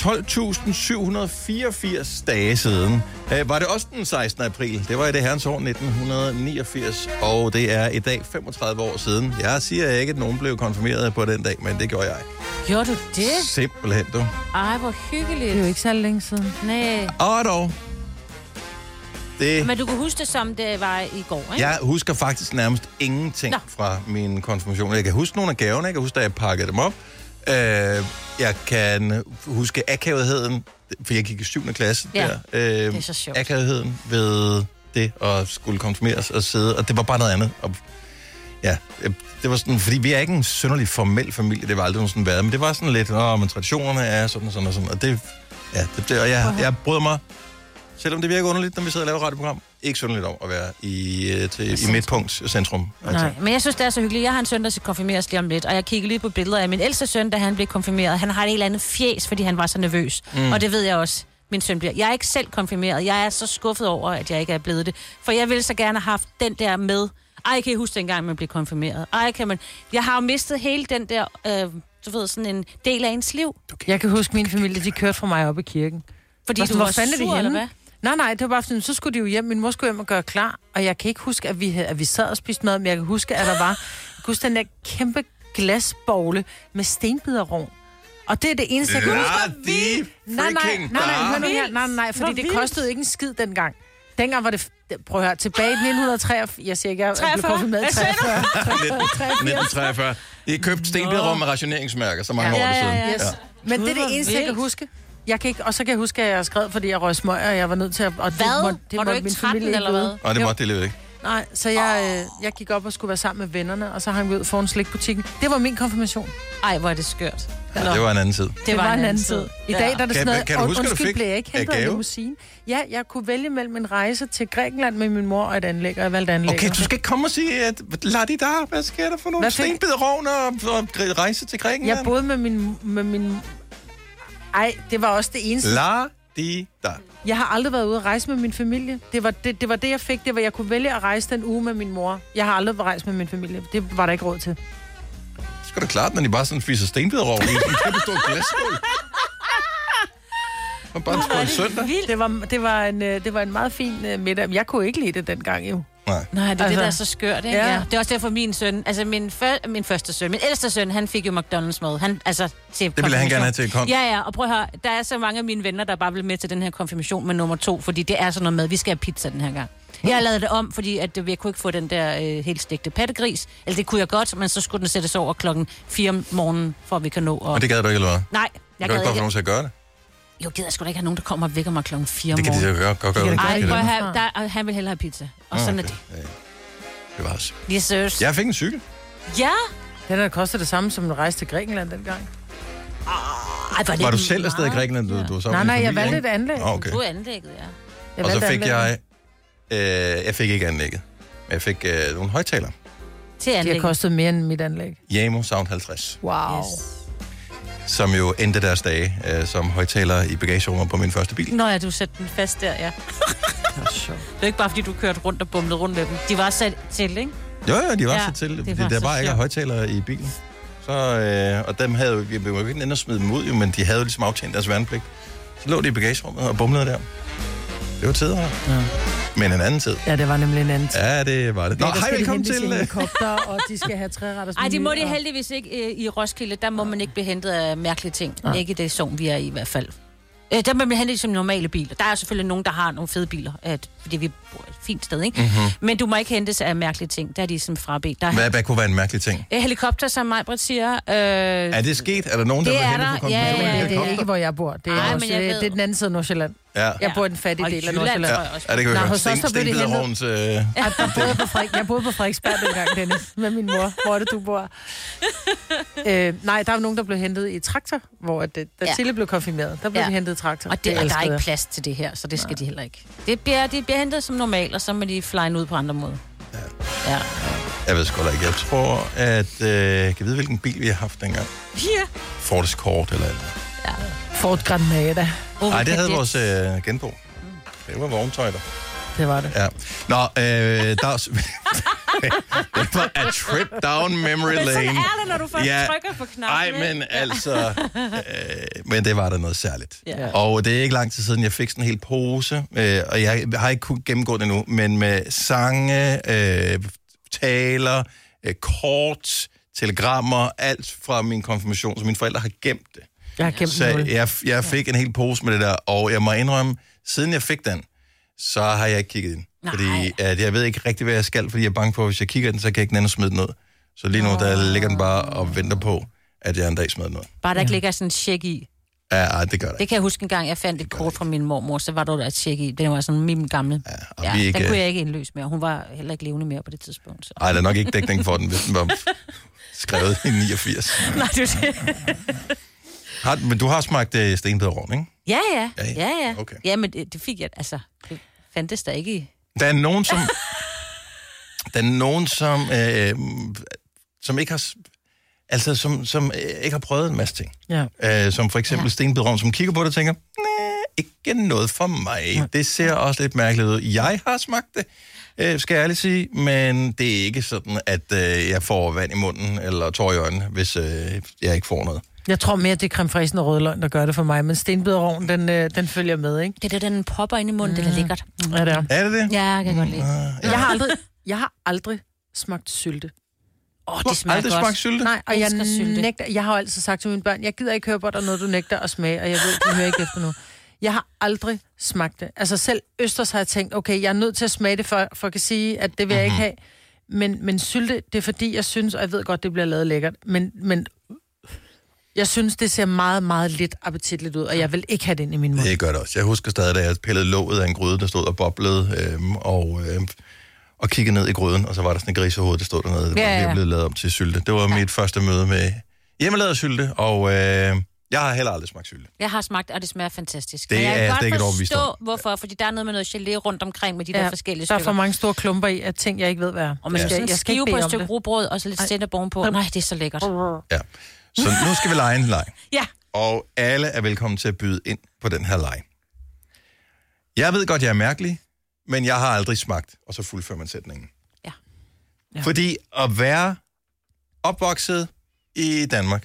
12.784 dage siden var det også den 16. april. Det var i det herrens år 1989, og det er i dag 35 år siden. Jeg siger ikke, at nogen blev konfirmeret på den dag, men det gjorde jeg. Gjorde du det? Simpelthen, du. Ej, hvor hyggeligt. Det er jo ikke så længe siden. Nej. Og dog. Men du kan huske det, som det var i går, ikke? Jeg husker faktisk nærmest ingenting fra min konfirmation. Jeg kan huske nogle af gaverne, jeg kan huske, da jeg pakkede dem op. Jeg kan huske akavetheden, for jeg gik i 7. klasse der. Det er så sjovt. Akavetheden ved det at skulle konfirmeres og sidde, og det var bare noget andet. Og, det var sådan, fordi vi er ikke en synderlig formel familie, det var aldrig sådan været, men det var sådan lidt, men traditionerne er sådan og sådan og sådan, og det, og jeg bryder mig. Selvom det virker underligt, når vi sidder og laver et radioprogram, ikke synderligt om at være i midtpunkt centrum. Nej, men jeg synes, det er så hyggeligt. Jeg har en søn, der skal konfirmeres lige om lidt, og jeg kigger lige på billeder af min ældste søn, da han blev konfirmeret. Han har et eller andet fjes, fordi han var så nervøs. Og det ved jeg også, min søn bliver. Jeg er ikke selv konfirmeret. Jeg er så skuffet over, at jeg ikke er blevet det. For jeg ville så gerne have haft den der med. Ej, kan I huske dengang, man blev konfirmeret? Ej, kan man... Jeg har jo mistet hele den der, du ved, sådan en del af ens liv. Jeg kan huske, min familie, de kørte fra mig op i kirken. Fordi du var sur, eller hvad? Nej, det var bare sådan, så skulle de jo hjem. Min mor skulle hjem og gøre klar, og jeg kan ikke huske, at vi sad og spiste mad, men jeg kan huske, at der var... Jeg kan huske den der kæmpe glasbogle med stenbiderrogn. Og det er det eneste, jeg kan huske. Nej, fordi det kostede ikke en skid dengang. Dengang var det... Prøv at høre, tilbage i 1943... Jeg siger ikke, jeg blev konfirmeret i 1943. I købte stenbiderrogn med rationeringsmærker, så mange år siden. Yes. Men det er det eneste, jeg kan huske. Jeg kan ikke, og så kan jeg huske, at jeg skrev, fordi jeg røg smøger, og jeg var nødt til at... Og hvad? Det var du ikke 13 eller hvad? Nej, det måtte det ikke. Nej, så jeg gik op og skulle være sammen med vennerne, og så hang vi ud foran slikbutikken. Det var min konfirmation. Ej, hvor er det skørt. Ja, det var en anden tid. Det var en anden tid. I dag der er det sådan noget... Kan du huske, undskyld, blev jeg ikke hentet af limousine? Ja, jeg kunne vælge mellem en rejse til Grækenland med min mor og et anlæg, og jeg valgte anlæg. Okay, du skal ikke komme og sige, at lad de der, hvad sker der for nogle stenbiderrogn og rejse til Grækenland? Jeg boede med min... Ej, det var også det eneste. Lad de der. Jeg har aldrig været ude at rejse med min familie. Det var det, jeg fik. Det var, jeg kunne vælge at rejse den uge med min mor. Jeg har aldrig rejst med min familie. Det var der ikke råd til. Det skal da klart, når de bare sådan fiser stenbiderrogn i sådan en kæmpe stor glasskål. Og bare en søndag. Det var en meget fin middag. Jeg kunne ikke lide det dengang jo. Nej, det er det, der er så skørt, ikke? Ja. Det er også derfor min søn, altså min første søn, min ældste søn, han fik jo McDonald's mad. Han, altså, til det ville han gerne have til Ja, og prøv at høre, der er så mange af mine venner, der bare vil med til den her konfirmation med nummer 2, fordi det er sådan noget med, vi skal have pizza den her gang. Jeg har lavet det om, fordi at jeg kunne ikke få den der helt stegte pattegris. Eller det kunne jeg godt, men så skulle den sættes over 4:00 om morgenen, for at vi kan nå. Og det gad du ikke, eller hvad? Nej, jeg gad ikke. Du kan ikke få nogen til at gøre det? Jo, gider jeg sgu da ikke have nogen, der kommer og vækker mig 4:00 om morgenen. Det kan de godt gøre. Ej, han vil hellere have pizza. Og sådan er det. Det var også. Yes, sirs. Jeg fik en cykel. Ja? Den der koster det samme, som en rejse til Grækenland dengang. Var du selv afsted i Grækenland? Du nej, jeg valgte et anlæg. Okay. Du anlægget, ja. Og så fik jeg fik ikke anlægget. Men jeg fik nogle højtalere. Til anlæg. Det har kostet mere end mit anlæg. Jamo Sound 50. Wow. Yes. som jo endte deres dage som højtaler i bagagerummet på min første bil. Nå ja, du satte den fast der, ja. Det er ikke bare, fordi du kørte rundt og bumlede rundt med dem. De var sat til, ikke? Jo, de var sat til. Det er bare ikke højtalere i bilen. Så, og dem havde vi jo ikke ende at smide dem ud, jo, men de havde jo ligesom aftjent deres værnepligt. Så lå de i bagagerummet og bumlede der. Det var tider. Ja. Men en anden tid. Ja, det var nemlig en anden tid. Ja, det var det. Nå, hej, velkommen til. Helikopter, og de skal have 3-retters menu. Ej, det må de heldigvis ikke i Roskilde. Der må man ikke blive hentet af mærkelige ting. Ja. Ikke det zone, vi er i hvert fald. Der må man blive hentet som normale biler. Der er selvfølgelig nogen, der har nogle fede biler, fordi vi bor et fint sted, ikke? Mm-hmm. Men du må ikke hentes af mærkelige ting. Der er de som frabedt. Hvad kunne være en mærkelig ting? Helikopter, som Majbrit siger. Er det sket? Er der nogen, der vil hente på konfirmation? Ja, det er ikke, hvor jeg bor. Det er, det er den anden side af Nordsjælland. Ja. Jeg bor i den fattige del af Nordsjælland. Ja, det kan vi høre. Stenbiderhovns... Jeg boede på Frederiksberg dengang, Dennis, med min mor. Hvor er det, du bor? Nej, der er nogen, der blev hentet i traktor, hvor da Sille blev konfirmeret, der blev de hentet i traktor. Og der er ikke plads til det her, så det skal de heller ikke. De bliver hentet som normalt, og så må de flyne ud på andre måder. Ja. Jeg ved sgu da ikke. Jeg tror, at... kan vide, hvilken bil vi har haft dengang? Ja. Ford Escort eller andet. Ja. Ford Granada. Nej, det havde vores genbo. Det var vogntøj der. Det var det. Ja. Nå, der er... det var a trip down memory lane. Men sådan er det, når du først trykker på knappen. Nej, men altså... men det var da noget særligt. Ja. Og det er ikke lang tid siden, jeg fik sådan en hel pose, og jeg har ikke kunnet gennemgå det endnu, men med sange, taler, kort, telegrammer, alt fra min konfirmation, så mine forældre har gemt det. Jeg har gemt så jeg fik en hel pose med det der, og jeg må indrømme, siden jeg fik den, så har jeg ikke kigget ind. Fordi at jeg ved ikke rigtig, hvad jeg skal, fordi jeg er bange for, at hvis jeg kigger den, så kan jeg ikke nænde at smide den ud. Så lige nu, der ligger den bare og venter på, at jeg en dag smider den ud. Bare der ikke ligger sådan en check i. Ja, det gør det. Det kan jeg huske en gang, jeg fandt et kort fra min mormor, så var der et check i. Den var sådan min gamle. Ja, den kunne jeg ikke indløse mere. Hun var heller ikke levende mere på det tidspunkt. Nej, der er nok ikke dækning for den, hvis den var skrevet i 89. Nej, det er det. Men du har smagt stenbiderrogn, ikke? Ja. Okay. Ja, men det fik jeg, altså, det fandtes der ikke i. Der er nogen, som ikke har... Altså, som ikke har prøvet en masse ting. Ja. Som for eksempel stenbiderrogn, som kigger på det og tænker, ikke noget for mig. Ja. Det ser også lidt mærkeligt ud. Jeg har smagt det, skal jeg ærligt sige, men det er ikke sådan, at jeg får vand i munden eller tår i øjnene, hvis jeg ikke får noget. Jeg tror mere, det er creme fraichen og rødløgn, der gør det for mig, men stenbiderrogn, den følger med, ikke? Det er den popper ind i munden, det er lækkert. Ja, det er. Er det det? Ja, jeg kan godt lide. Jeg har aldrig smagt sylte. Det smager aldrig smagt sylte? Nej, og jeg nægter. Jeg har altid sagt til mine børn, jeg gider ikke høre på dig noget, du nægter at smage, og jeg ved, de hører ikke efter nu. Jeg har aldrig smagt det. Altså selv østers har jeg tænkt, okay, jeg er nødt til at smage det, for at kan sige, at det vil jeg ikke have. Men sylte, det er fordi, jeg synes, og jeg ved godt, det bliver lavet lækkert, men jeg synes, det ser meget, meget lidt appetitligt ud, og jeg vil ikke have det ind i min mund. Det gør det også. Jeg husker stadig, da jeg pillede låget af en gryde, der stod og boblede, og kiggede ned i gryden, og så var der sådan en grisehoved, der stod dernede, der var blevet lavet om til sylte. Det var mit første møde med hjemmelavet sylte, og jeg har heller aldrig smagt sylte. Jeg har smagt, og det smager fantastisk. Det jeg kan godt forstå, hvorfor, fordi der er noget med noget gelé rundt omkring med de der forskellige stykker. Der er for mange store klumper i, at ting, jeg ikke ved, hvad er. Og man skal sådan skive på et stykke rugbrød, og så lidt sennep ovenpå. Nej, det er så lækkert. Ja. Så nu skal vi lege en leg. Ja. Og alle er velkommen til at byde ind på den her leg. Jeg ved godt, jeg er mærkelig, men jeg har aldrig smagt, og så fuldfører man sætningen. Ja. Fordi at være opvokset i Danmark,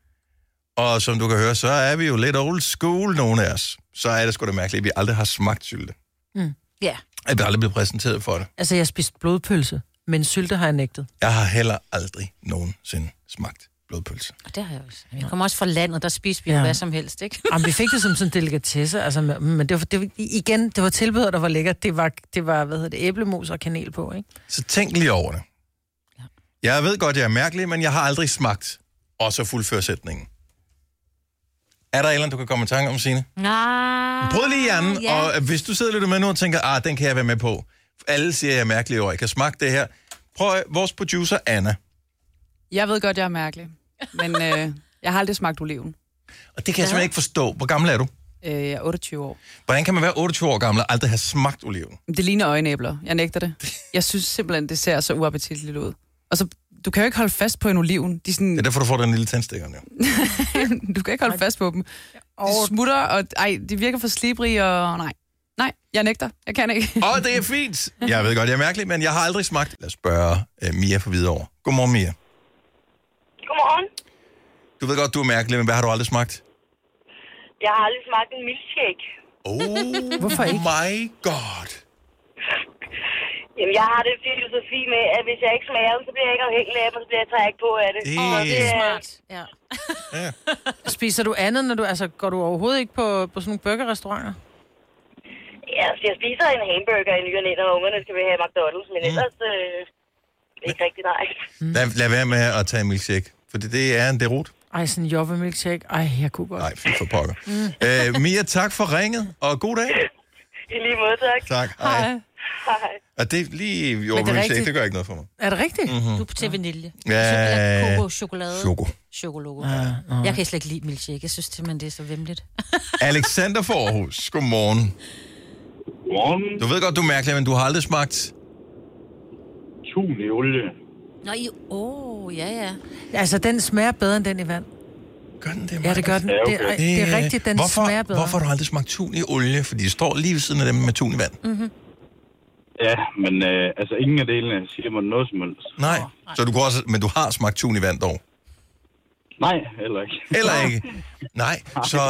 og som du kan høre, så er vi jo lidt old school, nogle af os. Så er det sgu da mærkeligt, at vi aldrig har smagt sylte. Ja. At vi aldrig bliver præsenteret for det. Altså, jeg har spist blodpølse, men sylte har jeg nægtet. Jeg har heller aldrig nogensinde smagt blodpølse. Og det har jeg også. Jeg kommer også fra landet, der spiser vi hvad som helst, ikke? Jamen, vi fik det som sådan en delikatesse, altså, men det var tilbehør, der var lækkert. Det var æblemos og kanel på, ikke? Så tænk lige over det. Ja. Jeg ved godt, jeg er mærkelig, men jeg har aldrig smagt, og så fuldfør sætningen. Er der et eller andet, du kan komme i tanke om, Signe? Nej. Prøv lige hjernen, og hvis du sidder lidt med nu og tænker, den kan jeg være med på. Alle siger, jeg er mærkelig, og jeg kan smage det her. Prøv vores producer, Anna. Jeg ved godt, jeg er mærkelig, men jeg har aldrig smagt oliven. Og det kan jeg simpelthen ikke forstå. Hvor gammel er du? Jeg er 28 år. Hvordan kan man være 28 år gammel og aldrig have smagt oliven? Det ligner øjenæbler. Jeg nægter det. Jeg synes simpelthen, det ser så uappetitligt ud. Og så du kan jo ikke holde fast på en oliven. De sådan... Det er derfor, du får den lille tandstikker, jo. Du kan ikke holde fast på dem. De smutter, og de virker for slibrige, og nej, jeg nægter. Jeg kan ikke. Det er fint. Jeg ved godt, jeg er mærkelig, men jeg har aldrig smagt. Lad os spørge Mia fra Hvidovre. Godmorgen, Mia. Godmorgen. Du ved godt, du er mærkelig, men hvad har du aldrig smagt? Jeg har aldrig smagt en milkshake. Hvorfor ikke? My God. Jamen, jeg har det filosofi med, at hvis jeg ikke smager dem, så bliver jeg ikke afhængig af dem, så bliver jeg tager ikke på af det. Det er smart. Ja. Spiser du andet, når du... Altså, går du overhovedet ikke på sådan nogle burgerrestauranter? Ja, så jeg spiser en hamburger i ny og næ, når ungerne skal vi have McDonald's, men ellers ikke rigtig nej. Lad være med at tage en milkshake, for det er en derot. Ej, sådan en jobbe milkshake. Ej, jeg kunne godt. Nej, fy for pokker. Mia, tak for ringet, og god dag. I lige måde, tak. Tak, hej. Hej. Og det lige jordbær milkshake, det gør ikke noget for mig. Er det rigtigt? Mm-hmm. Du er til vanilje. Ja. Koko-chokolade. Chokolade. Jeg kan slet ikke lide milkshake. Jeg synes simpelthen, det er så vemmeligt. Alexander fra Aarhus, godmorgen. Godmorgen. Du ved godt, du er mærkelig, men du har aldrig smagt... Tun i olie. Nå, ja. Altså, den smager bedre end den i vand. Gør den det? Ja, det gør den. Ja, okay. Det er rigtigt, den smager bedre. Hvorfor har du aldrig smagt tun i olie? Fordi det står lige ved siden af dem med tun i vand. Mm-hmm. Ja, men ingen af delene siger mig noget som helst. Nej, så du går også, men du har smagt tun i vand dog? Nej, heller ikke. Heller ikke? Nej, så...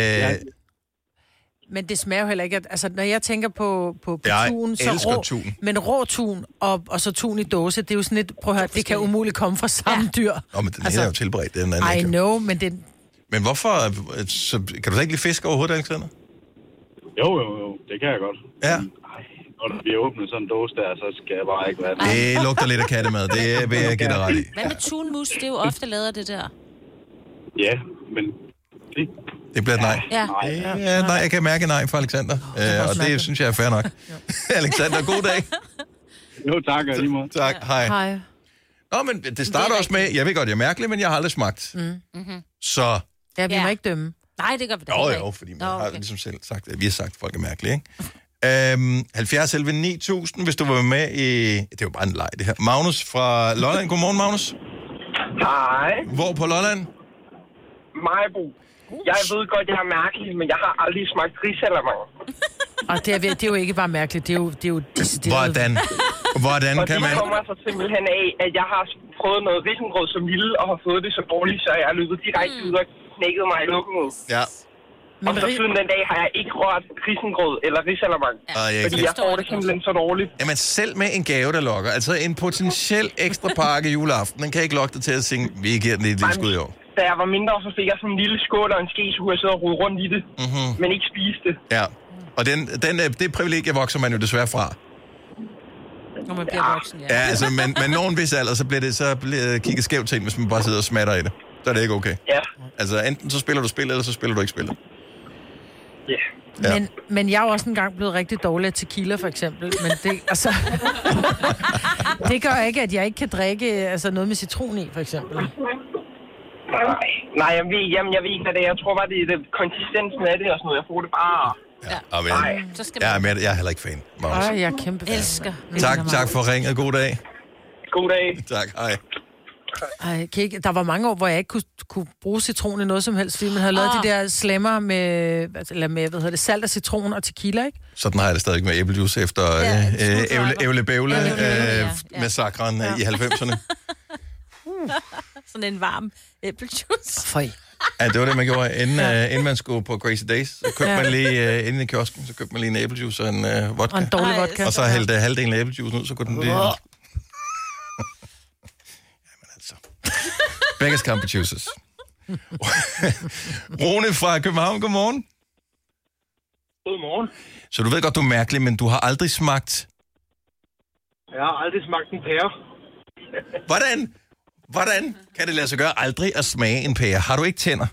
Men det smager jo heller ikke... Altså, når jeg tænker på tun, så elsker tun. Men rå tun og så tun i dåse, det er jo sådan lidt... Prøv at høre, det kan umuligt komme fra samme dyr. Nå, men den er jo tilberedt, den anden. I know, men den... Men hvorfor... Så, kan du da ikke lide fisk overhovedet, Alexander? Jo, det kan jeg godt. Ja. Når der bliver åbnet sådan en dåse der, så skal jeg bare ikke være det. Det lugter lidt af kattemad, det vil jeg give dig ret i. Hvad med tunmus? Det er jo ofte lavet af det der. Ja, men... Det bliver et nej. Ja. Nej, jeg kan mærke nej fra Alexander. Og det synes jeg er fair nok. Alexander, god dag. Jo, tak. Og lige måde. Tak, hej. Nå, men det starter også med, jeg ved godt, jeg er mærkelig, men jeg har aldrig smagt. Mm-hmm. Så... Ja, vi må ikke dømme. Nej, det gør vi da ikke. Jo, fordi man har ligesom selv sagt, at vi har sagt, at folk er mærkelige, ikke? 70 11 9000, hvis du var med i... Det er jo bare en leg, det her. Magnus fra Lolland. Godmorgen, Magnus. Hej. Hvor på Lolland? Majbo. Jeg ved godt, jeg er mærkelig, men jeg har aldrig smagt risalamang. Og det er jo ikke bare mærkeligt, det er jo Hvordan kan man... det kommer så simpelthen af, at jeg har prøvet noget risengrød som lille, og har fået det så dårligt, så jeg er løbet direkte ud og knækket mig i lukket. Ja. Og så siden den dag har jeg ikke rørt risengrød eller risalamang. Fordi jeg får det simpelthen så dårligt. Jamen selv med en gave, der lokker. Altså en potentiel ekstra pakke juleaften, den kan ikke lokke dig til at sige, vi giver den et lille skud i år. Da jeg var mindre, så fik jeg sådan en lille skål og en ske, så kunne jeg sidde og rode rundt i det, men ikke spise det. Ja, og det privilegie vokser man jo desværre fra. Når man bliver voksen, ja. Altså, men nogen vis alder, så bliver det kigget skævt til, hvis man bare sidder og smatter i det. Så er det ikke okay. Ja. Altså, enten så spiller du spil, eller så spiller du ikke spillet. Ja. Men jeg er også engang blevet rigtig dårlig af tequila, for eksempel. Men det, altså... det gør ikke, at jeg ikke kan drikke noget med citron i, for eksempel. Nej, jeg ved ikke, hvad det er. Jeg tror bare, det er konsistensen af det og sådan noget. Jeg får det bare... Så skal man... Jeg er heller ikke fan. Jeg er kæmpe fan. Elsker. Tak for ringet. God dag. God dag. Tak, hej. Der var mange år, hvor jeg ikke kunne bruge citron i noget som helst, fordi man havde lavet de der slemmer med salt og citron og tequila, ikke? Sådan har jeg det stadig med æblejuice efter ævlebævle massakren i 90'erne. Sådan en varm æblejuice. Føj. Ja, det var det, man gjorde, inden man skulle på Crazy Days. Så købte man lige, inden i kiosken, så købte man lige en æblejuice og en vodka. Og en dårlig vodka. Og så hældte halvdelen af æblejuicen ud, så kunne den blive... Jamen altså. Begge Camper Juices. Rune fra København, godmorgen. Godmorgen. Så du ved godt, du er mærkelig, men du har aldrig smagt... Jeg har aldrig smagt en pære. Hvordan kan det lade sig gøre aldrig at smage en pære? Har du ikke tænder?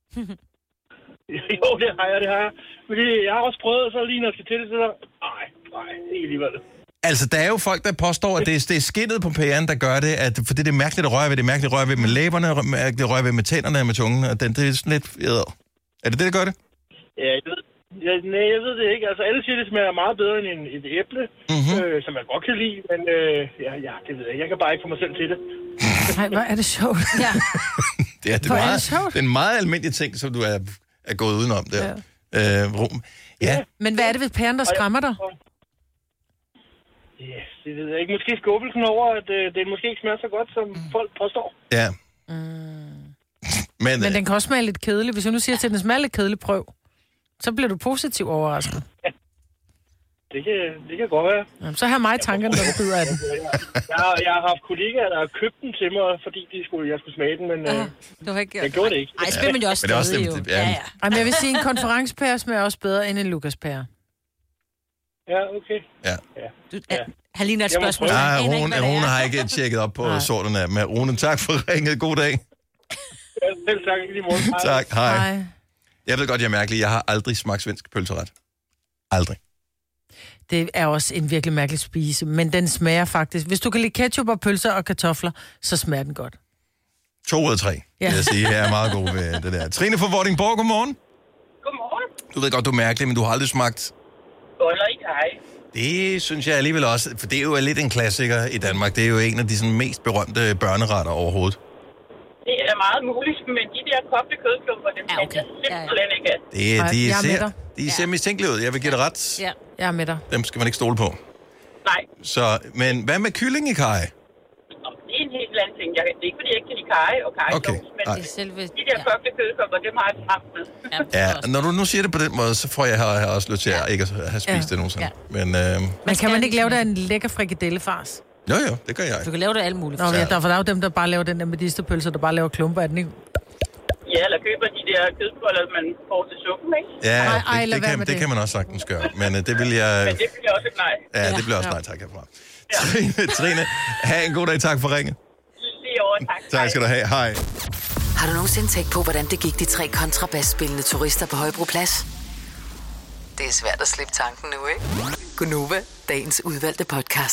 Jo, det har jeg. Fordi jeg har også prøvet, så lige når jeg skal til det, så nej, ikke alligevel. Altså, der er jo folk, der påstår, at det er skindet på pæren, der gør det, at, for det er mærkeligt at røre ved, det er mærkeligt at røre ved med læberne, det rører ved med tænderne og med tungen, og det er sådan lidt... Er det det, der gør det? Ja, jeg ved det ikke. Altså, alle siger, det smager meget bedre end et æble, som jeg godt kan lide, men det ved jeg. Jeg kan bare ikke få mig selv til det. Nej, hvor er det sjovt. Ja. Det er en meget almindelig ting, som du er gået udenom der. Ja. Rum. Ja. Men hvad er det ved pæren, der skræmmer dig? Ja, det ved jeg ikke. Måske skubbelsen over, at det måske ikke smager så godt, som folk påstår. Ja. Men den kan også smage lidt kedelig. Hvis jeg nu siger til den smager lidt kedelig, prøv. Så bliver du positivt overrasket. Ja. Det kan godt være. Jamen, så har mig i tankerne, når du bider af den. Jeg har haft kollegaer, der har købt den til mig, fordi jeg skulle smage den, men du har ikke jeg gjorde det ikke. Ej, så bliver man jo også stadig, jo. Jamen, jeg vil sige, en konferencepære smager også bedre end en Lukas-pære. Ja, okay. Ja. Han ligner et spørgsmål. Nej, Rune har ikke tjekket op på sorterne af. Men Rune, tak for ringet. God dag. Ja, selv tak. I lige morgen. Tak, hej. Jeg ved godt, jeg er mærkelig. Jeg har aldrig smagt svensk pølseret. Aldrig. Det er også en virkelig mærkelig spise, men den smager faktisk... Hvis du kan lide ketchup og pølser og kartofler, så smager den godt. 2 ud af 3, vil jeg sige. Jeg er meget god ved det der. Trine fra Vordingborg, godmorgen. Godmorgen. Du ved godt, du er mærkelig, men du har aldrig smagt... Boller i kaj. Det synes jeg alligevel også, for det er jo lidt en klassiker i Danmark. Det er jo en af de sådan, mest berømte børneretter overhovedet. Det er meget muligt, men de der kogte kødklumper, dem kan jeg simpelthen ikke have. De ser mistænkelige ud. Jeg vil give det ret. Ja, jeg er med dig. Dem skal man ikke stole på. Nej. Men hvad med kylling i kaj? Det er en helt anden ting. Det er ikke, fordi jeg ikke kan lide kaj og kajsovs, men de der kogte kødklumper, dem har jeg frem med. Ja, når du nu siger det på den måde, så får jeg også lyst til at ikke have spist det nogensinde. Ja. Men kan man ikke lave der en lækker frikadellefars? Jo, det gør jeg. Du kan lave det alt muligt. Nå, ja, der er jo dem, der bare laver den der medisterpølse, der bare laver klumper af den, ikke? Ja, eller køber de der kødboller, man får til suppen, ikke? Ja, det kan man også sagtens gøre. Men det vil jeg... Men det bliver også et nej. Ja, det bliver også nej, tak herfra. Trine, have en god dag. Tak for ringet. Lige over, tak. Tak skal du have. Hej. Har du nogensinde tænkt på, hvordan det gik de 3 kontrabasspillende turister på Højbroplads? Det er svært at slippe tanken nu, ikke? Gunova, dagens udvalgte podcast.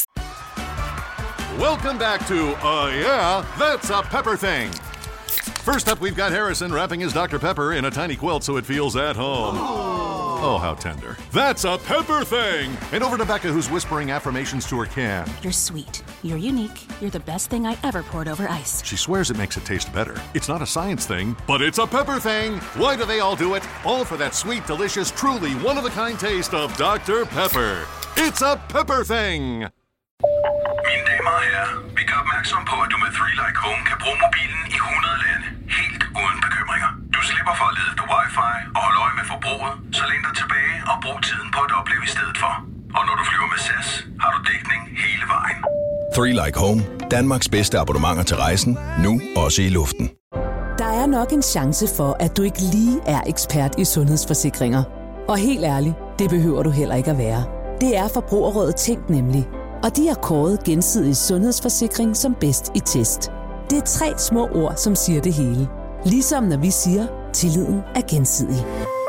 Welcome back to yeah, that's a pepper thing. First up, we've got Harrison wrapping his Dr. Pepper in a tiny quilt so it feels at home. Oh, how tender. That's a pepper thing! And over to Becca, who's whispering affirmations to her can. You're sweet. You're unique. You're the best thing I ever poured over ice. She swears it makes it taste better. It's not a science thing, but it's a pepper thing! Why do they all do it? All for that sweet, delicious, truly one-of-a-kind taste of Dr. Pepper. It's a pepper thing! Mine damer og herrer, vi gør opmærksom på, at du med 3Like Home kan bruge mobilen i 100 lande, helt uden bekymringer. Du slipper for at lede efter wifi og holde øje med forbruget, så læn dig tilbage og brug tiden på at opleve i stedet for. Og når du flyver med SAS, har du dækning hele vejen. 3Like Home, Danmarks bedste abonnementer til rejsen, nu også i luften. Der er nok en chance for, at du ikke lige er ekspert i sundhedsforsikringer. Og helt ærligt, det behøver du heller ikke at være. Det er Forbrugerrådet Tænk nemlig. Og de har kåret Gensidig Sundhedsforsikring som bedst i test. Det er 3 små ord, som siger det hele. Ligesom når vi siger, tilliden er gensidig.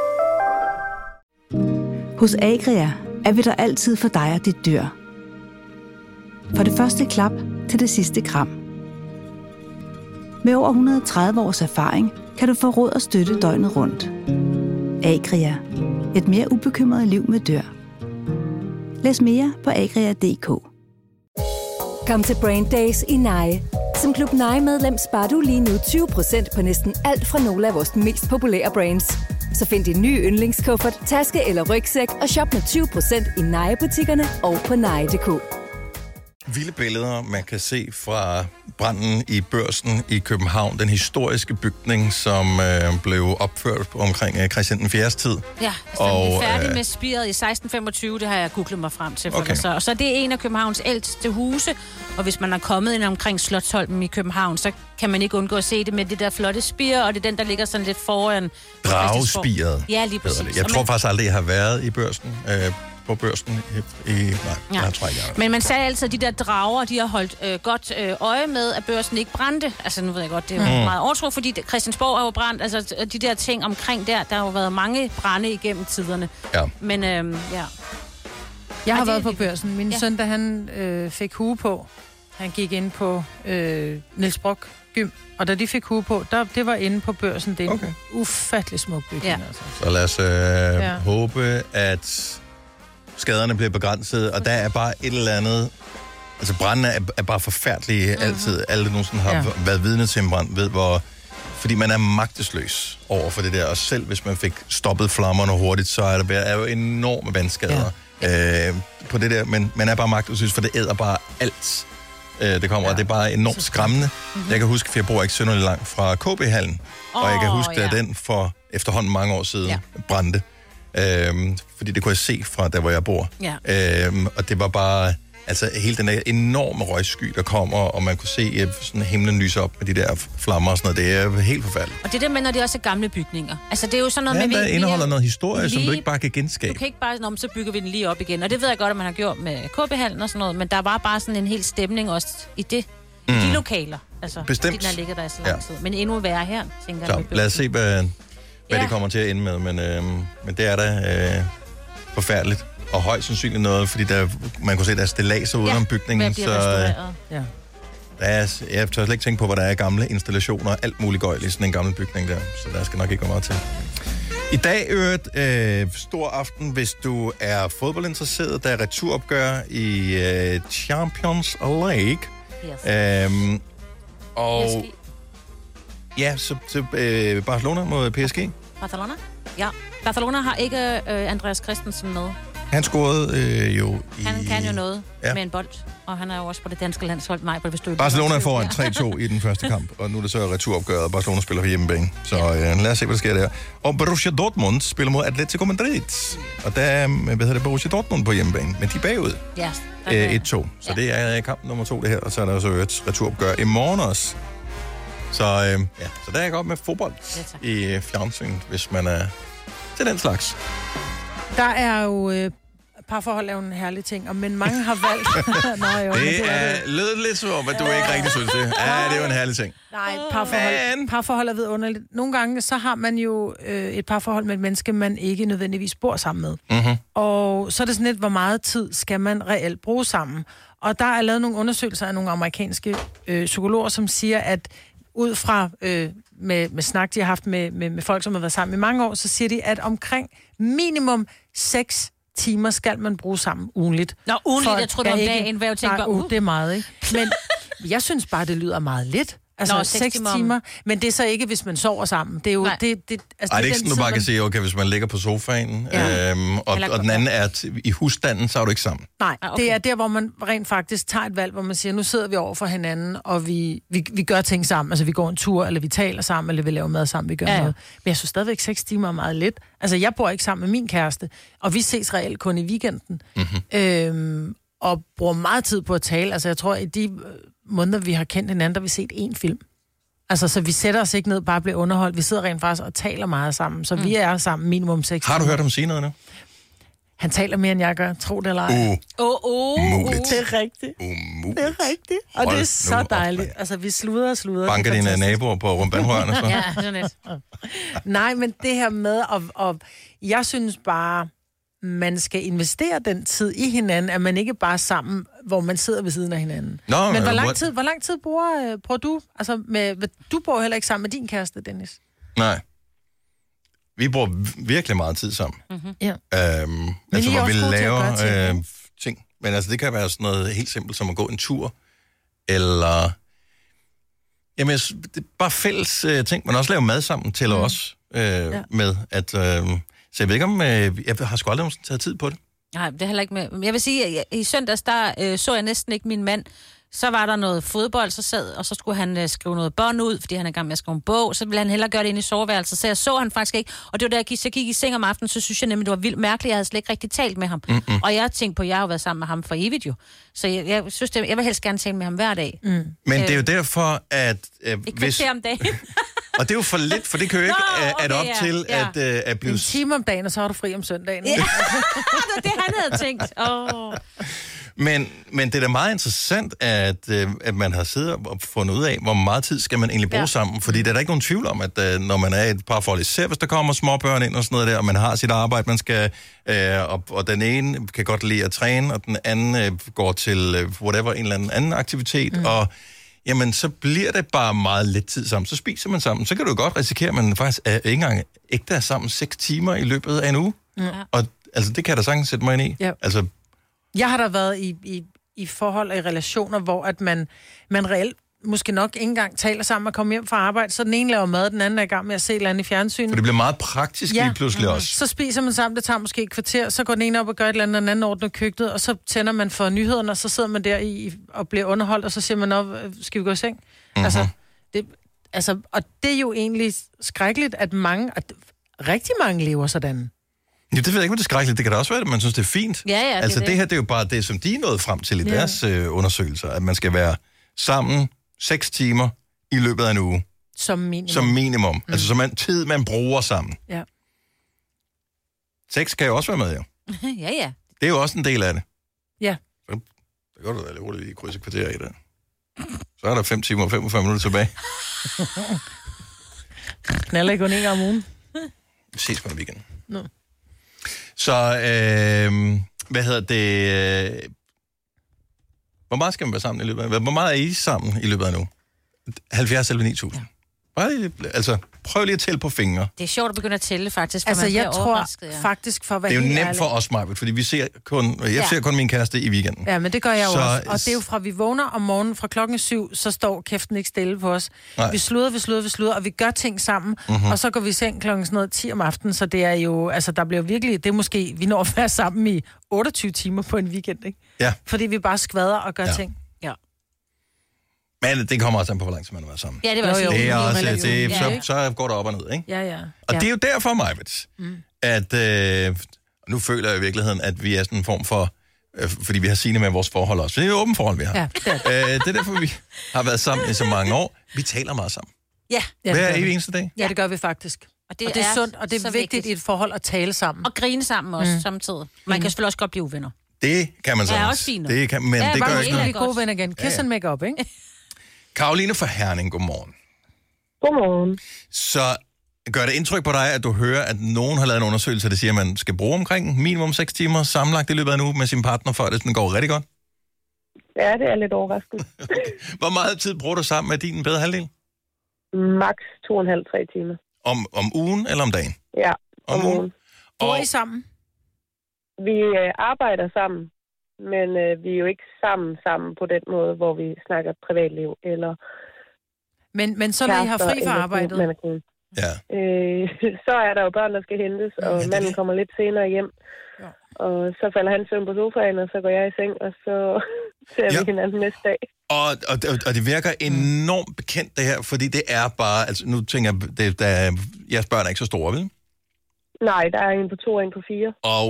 Hos Agria er vi der altid for dig og dit dyr. Fra det første klap til det sidste kram. Med over 130 års erfaring kan du få råd og støtte døgnet rundt. Agria. Et mere ubekymret liv med dyr. Læs mere på agria.dk. Kom til Brand Days i Nye. Som Klub Nye-medlem sparer du lige nu 20% på næsten alt fra nogle af vores mest populære brands. Så find din nye yndlingskuffert, taske eller rygsæk og shop med 20% i Nye-butikkerne og på nye.dk. Vilde billeder, man kan se fra branden i Børsen i København. Den historiske bygning, som blev opført omkring Christian den 4. tid. Ja, altså den er færdig med spiret i 1625, det har jeg googlet mig frem til. Okay. Og så er det en af Københavns ældste huse, og hvis man er kommet ind omkring Slotsholmen i København, så kan man ikke undgå at se det med det der flotte spir, og det er den, der ligger sådan lidt foran. Dragespiret. Ja, lige præcis. Jeg tror faktisk aldrig, jeg har været i Børsen. På Børsen jeg tror ikke, men man sagde altid, at de der drager, de har holdt godt øje med, at Børsen ikke brændte. Altså, nu ved jeg godt, det er meget overtro, fordi Christiansborg er jo brændt. Altså, de der ting omkring der har jo været mange brande igennem tiderne. Ja. Men, ja. Jeg har været på Børsen. Min søn, da han fik hue på, han gik ind på Niels Brock Gym, og da de fik hue på, det var inde på Børsen. Det er en ufattelig smuk bygning. Ja. Altså. Så lad os håbe, at skaderne bliver begrænset, og der er bare et eller andet Altså, branden er bare forfærdelige altid. Alle, der nogensinde har været vidne til en brand, ved hvor... Fordi man er magtesløs over for det der. Og selv hvis man fik stoppet flammerne hurtigt, så er jo enorme vandskader på det der. Men man er bare magtesløs, for det æder bare alt. Det kommer, og det er bare enormt skræmmende. Jeg kan huske, for jeg bor ikke synderligt langt fra KB-hallen. Og jeg kan huske, at den for efterhånden mange år siden brændte. Fordi det kunne jeg se fra der, hvor jeg bor. Og det var bare... Altså hele den der enorme røgsky, der kommer, og man kunne se sådan himlen lyse op med de der flammer og sådan noget. Det er helt forfærdeligt. Og det der med, når det også er gamle bygninger. Altså det er jo sådan noget med... der indeholder noget historie, som du ikke bare kan genskabe. Du kan ikke bare, så bygger vi den lige op igen. Og det ved jeg godt, at man har gjort med KB-hallen og sådan noget, men der var bare sådan en hel stemning også i det. De lokaler. Altså, bestemt. Fordi den har ligget der i så lang tid. Men endnu værre her, tænker jeg. Så lad os se, hvad det kommer til at ende med. Men det er da forfærdeligt. Og højst sandsynligt noget, fordi man kunne se, at der er stilladser ude om bygningen. Så jeg tør slet ikke tænke på, hvor der er gamle installationer og alt muligt gøjl i sådan en gammel bygning der. Så der skal nok ikke gå meget til. I dag stor aften, hvis du er fodboldinteresseret. Der er returopgør i Champions League. Yes. Og ja, så Barcelona mod PSG. Barcelona? Ja. Barcelona har ikke Andreas Christensen med. Han scorede jo Han kan jo noget med en bold, og han er jo også på det danske landshold. Hvis du Barcelona er foran 3-2 i den første kamp, og nu er det så returopgøret, og Barcelona spiller på hjemmebane. Så lad os se, hvad der sker der. Og Borussia Dortmund spiller mod Atletico Madrid. Og der er Borussia Dortmund på hjemmebane, men de er bagud. 1-2. Så det er kamp nummer 2 det her, og så er der også et returopgør i morgen også. Så så der er godt med fodbold i fjernsynet, hvis man er til den slags. Der er jo... Parforhold er jo en herlig ting, men mange har valgt... det lød lidt som om, at du ikke rigtig synes det. Ja, det er jo en herlig ting. Nej, parforhold er vidunderligt. Nogle gange, så har man jo et parforhold med et menneske, man ikke nødvendigvis bor sammen med. Mm-hmm. Og så er det sådan lidt, hvor meget tid skal man reelt bruge sammen. Og der er lavet nogle undersøgelser af nogle amerikanske psykologer, som siger, at ud fra med snak, de har haft med folk, som har været sammen i mange år, så siger de, at omkring minimum 6 timer skal man bruge sammen ugenligt. Nå, ugenligt, jeg tror du om dagen, hvad jeg tænker, det er meget, ikke? Men jeg synes bare, det lyder meget lidt. Altså 6 timer. Men det er så ikke, hvis man sover sammen. Det er jo... Altså, det er ikke sådan, du bare kan sige, okay, hvis man ligger på sofaen, og den anden er i husstanden, så er du ikke sammen. Nej, det er der, hvor man rent faktisk tager et valg, hvor man siger, nu sidder vi over for hinanden, og vi gør ting sammen. Altså, vi går en tur, eller vi taler sammen, eller vi laver mad sammen, vi gør noget. Men jeg synes stadigvæk, 6 timer er meget lidt. Altså, jeg bor ikke sammen med min kæreste, og vi ses reelt kun i weekenden. Mm-hmm. Og bruger meget tid på at tale. Altså, jeg tror, i de måneder, vi har kendt hinanden, der har vi set én film. Altså, så vi sætter os ikke ned, bare bliver underholdt. Vi sidder rent faktisk og taler meget sammen. Så vi er sammen minimum 6 timer. Har du hørt ham sige noget nu? Han taler mere, end jeg gør. Tro det eller ej. Det er rigtigt. Det er rigtigt. Og det er så dejligt. Altså, vi sluder. Banker dine naboer på rumbanrørene, så? Ja, sådan lidt. Nej, men det her med, og jeg synes bare, man skal investere den tid i hinanden, at man ikke bare sammen, hvor man sidder ved siden af hinanden. Nå, men hvor lang tid bruger du? Altså, du bor heller ikke sammen med din kæreste, Dennis. Nej. Vi bruger virkelig meget tid sammen. Mm-hmm. Ja. Altså, hvor vi laver ting. Men altså, det kan være sådan noget helt simpelt, som at gå en tur, eller... Jamen, det er bare fælles ting. Man også laver mad sammen til os med, at... Så jeg ved ikke om... jeg har sgu aldrig taget tid på det. Nej, det er heller ikke med... Jeg vil sige, at i søndags, der så jeg næsten ikke min mand. Så var der noget fodbold, og så skulle han skrive noget bånd ud, fordi han er i gang med at skrive en bog. Så ville han hellere gøre det inde i soveværelset. Så jeg så han faktisk ikke. Og det var da jeg gik i seng om aftenen, så synes jeg nemlig, det var vildt mærkeligt. Jeg havde slet ikke rigtig talt med ham. Mm-mm. Og jeg tænkte på, at jeg har jo været sammen med ham for evigt jo. Så jeg synes, jeg vil helst gerne tale med ham hver dag. Mm. Men det er jo derfor, at... et kvarter om dagen. Og det er jo for lidt, for det kan jo ikke at op til at blive... En time om dagen, og så har du fri om søndagen. Ja. Det han havde tænkt. Men det er da meget interessant, at man har siddet og fundet ud af, hvor meget tid skal man egentlig bruge sammen. Fordi der er da ikke nogen tvivl om, at når man er et parforhold, især hvis der kommer småbørn ind og sådan noget der, og man har sit arbejde, man skal... og den ene kan godt lide at træne, og den anden går til whatever, en eller anden aktivitet, og... Jamen, så bliver det bare meget lidt tid sammen. Så spiser man sammen. Så kan du godt risikere, at man faktisk ikke engang ægte er sammen 6 timer i løbet af en uge. Ja. Og altså, det kan jeg da sagtens sætte mig ind i. Ja. Altså... Jeg har da været i forhold og i relationer, hvor at man reelt måske nok ikke engang taler sammen og kommer hjem fra arbejde, så den ene laver mad, den anden er i gang med at se et eller andet i fjernsynet. For det bliver meget praktisk lige pludselig også. Så spiser man sammen, det tager måske et kvarter, så går den ene op og gør et eller andet, og den anden ordner køkkenet, og så tænder man for nyhederne, og så sidder man der og bliver underholdt, og så siger man op, skal vi gå i seng? Og det er jo egentlig skrækkeligt, at rigtig mange lever sådan. Ja, det ved jeg ikke, om det er skrækkeligt. Det kan da også være, at man synes, det er fint. Ja, det her, det er jo bare det, som de er nået frem til i deres undersøgelser, at man skal være sammen 6 timer i løbet af en uge. Som minimum. Som minimum. Altså som tid, man bruger sammen. Ja. Sex kan jo også være med, jo. Ja. Det er jo også en del af det. Ja. Så gør du da lidt roligt i krydse kvarter i det. Så er der 5 timer og 45 minutter tilbage. Knaller ikke kun en gang om ugen. Vi ses på en weekend. No. Så, hvad hedder det... Hvor meget skal man være sammen i løbet af... Hvor meget er I sammen i løbet af nu? 70 eller 9000? Altså, prøv lige at tælle på fingre. Det er sjovt at begynde at tælle, faktisk. Altså, jeg tror faktisk for at være det er jo helt nemt ærlig. for os, Maj-Brit, fordi vi ser ser kun min kæreste i weekenden. Ja, men det gør jeg jo også. Og det er jo fra, vi vågner om morgenen fra 7:00, så står kæften ikke stille på os. Nej. Vi sluder, og vi gør ting sammen, og så går vi i seng 10 om aftenen, så det er jo, altså, der bliver virkelig, det er måske, vi når at være sammen i 28 timer på en weekend, ikke? Ja. Fordi vi bare skvader og gør ting. Ja. Men det kommer også an på, hvor lang tid man har været sammen. Ja, det var også det er også, så går der op og ned, ikke? Ja. Og det er jo derfor, Maj-Brit, at nu føler jeg i virkeligheden, at vi er sådan en form for, fordi vi har Signe med vores forhold også. Det er jo åbent forhold, vi har. Ja, det er derfor, vi har været sammen i så mange år. Vi taler meget sammen. Ja. Hver eneste dag. Ja, det gør vi faktisk. Og det er sundt, og det er vigtigt i et forhold at tale sammen. Og grine sammen også samtidig. Man kan selvfølgelig også godt blive uvenner. Det kan man sagtens. Ja, også fint. Det kan, men det gør ikke noget. Vi er gode venner igen. Kiss and make up, ikke? Karoline fra Herning, godmorgen. Godmorgen. Så gør det indtryk på dig, at du hører, at nogen har lavet en undersøgelse, der siger, at man skal bruge omkring minimum 6 timer sammenlagt i løbet af en uge med sin partner, for at det går rigtig godt? Ja, det er lidt overraskende. Hvor meget tid bruger du sammen med din bedre halvdel? Max 2,5-3 timer. Om ugen eller om dagen? Ja, om ugen. Bor I sammen? Vi arbejder sammen, men vi er jo ikke sammen på den måde, hvor vi snakker privatliv eller... Men så når I har fri fra arbejdet? Ja. Så er der jo børn, der skal hentes, og manden kommer lidt senere hjem. Ja. Og så falder han søvn på sofaen, og så går jeg i seng, og så ser vi hinanden næste dag. Og det virker enormt bekendt, det her, fordi det er bare... Altså, nu tænker jeg, jeres børn er ikke så store, vel? Nej, der er en på 2 og en på 4. Og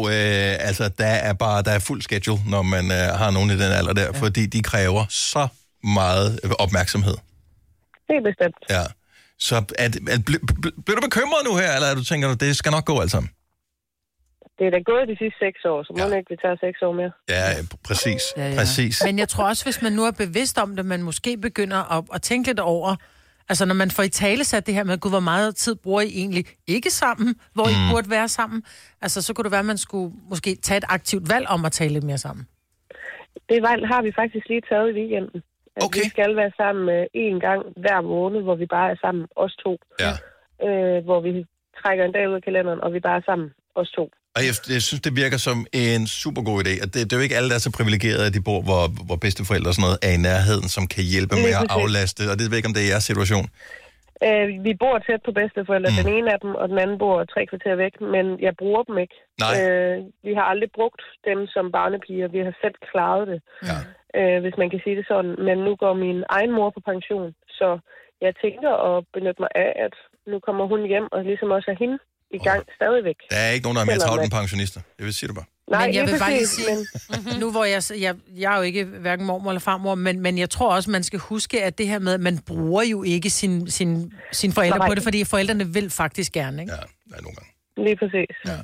der er fuld schedule, når man har nogen i den alder der, fordi de kræver så meget opmærksomhed. Helt bestemt. Ja. Så bliver du bekymret nu her, eller tænker du, det skal nok gå alt sammen? Det er da gået de sidste 6 år, så må ikke vi tager 6 år mere. Ja, præcis. Ja. Præcis. Men jeg tror også, hvis man nu er bevidst om det, man måske begynder at tænke lidt over, altså når man får i tale sat det her med, gud, hvor meget tid bruger I egentlig ikke sammen, hvor I burde være sammen, altså så kunne det være, at man skulle måske tage et aktivt valg om at tale lidt mere sammen. Det valg har vi faktisk lige taget i weekenden. Okay. Vi skal være sammen en gang hver måned, hvor vi bare er sammen, os 2. Ja. Hvor vi trækker en dag ud af kalenderen, og vi bare er sammen, os 2. Og jeg synes, det virker som en super god idé. At det er jo ikke alle, der er så privilegerede, at de bor, hvor bedsteforældre og sådan noget er i nærheden, som kan hjælpe med at aflaste. Og det ved ikke, om det er jeres situation. Vi bor tæt på bedsteforældre, den ene af dem, og den anden bor 3 kvarter væk, men jeg bruger dem ikke. Nej. Vi har aldrig brugt dem som barnepiger. Vi har selv klaret det, hvis man kan sige det sådan. Men nu går min egen mor på pension, så jeg tænker at benytte mig af, at nu kommer hun hjem, og ligesom også er hende i gang stadigvæk. Der er ikke nogen, der er mere travlt end pensionister. Det vil sige det bare. Nej, men jeg vil bare lige sige, nu hvor jeg er jo ikke hverken mormor eller farmor, men jeg tror også, man skal huske, at det her med, at man bruger jo ikke sin forældre på det, fordi forældrene vil faktisk gerne, ikke? Ja, nogle gange. Lige præcis. Ja.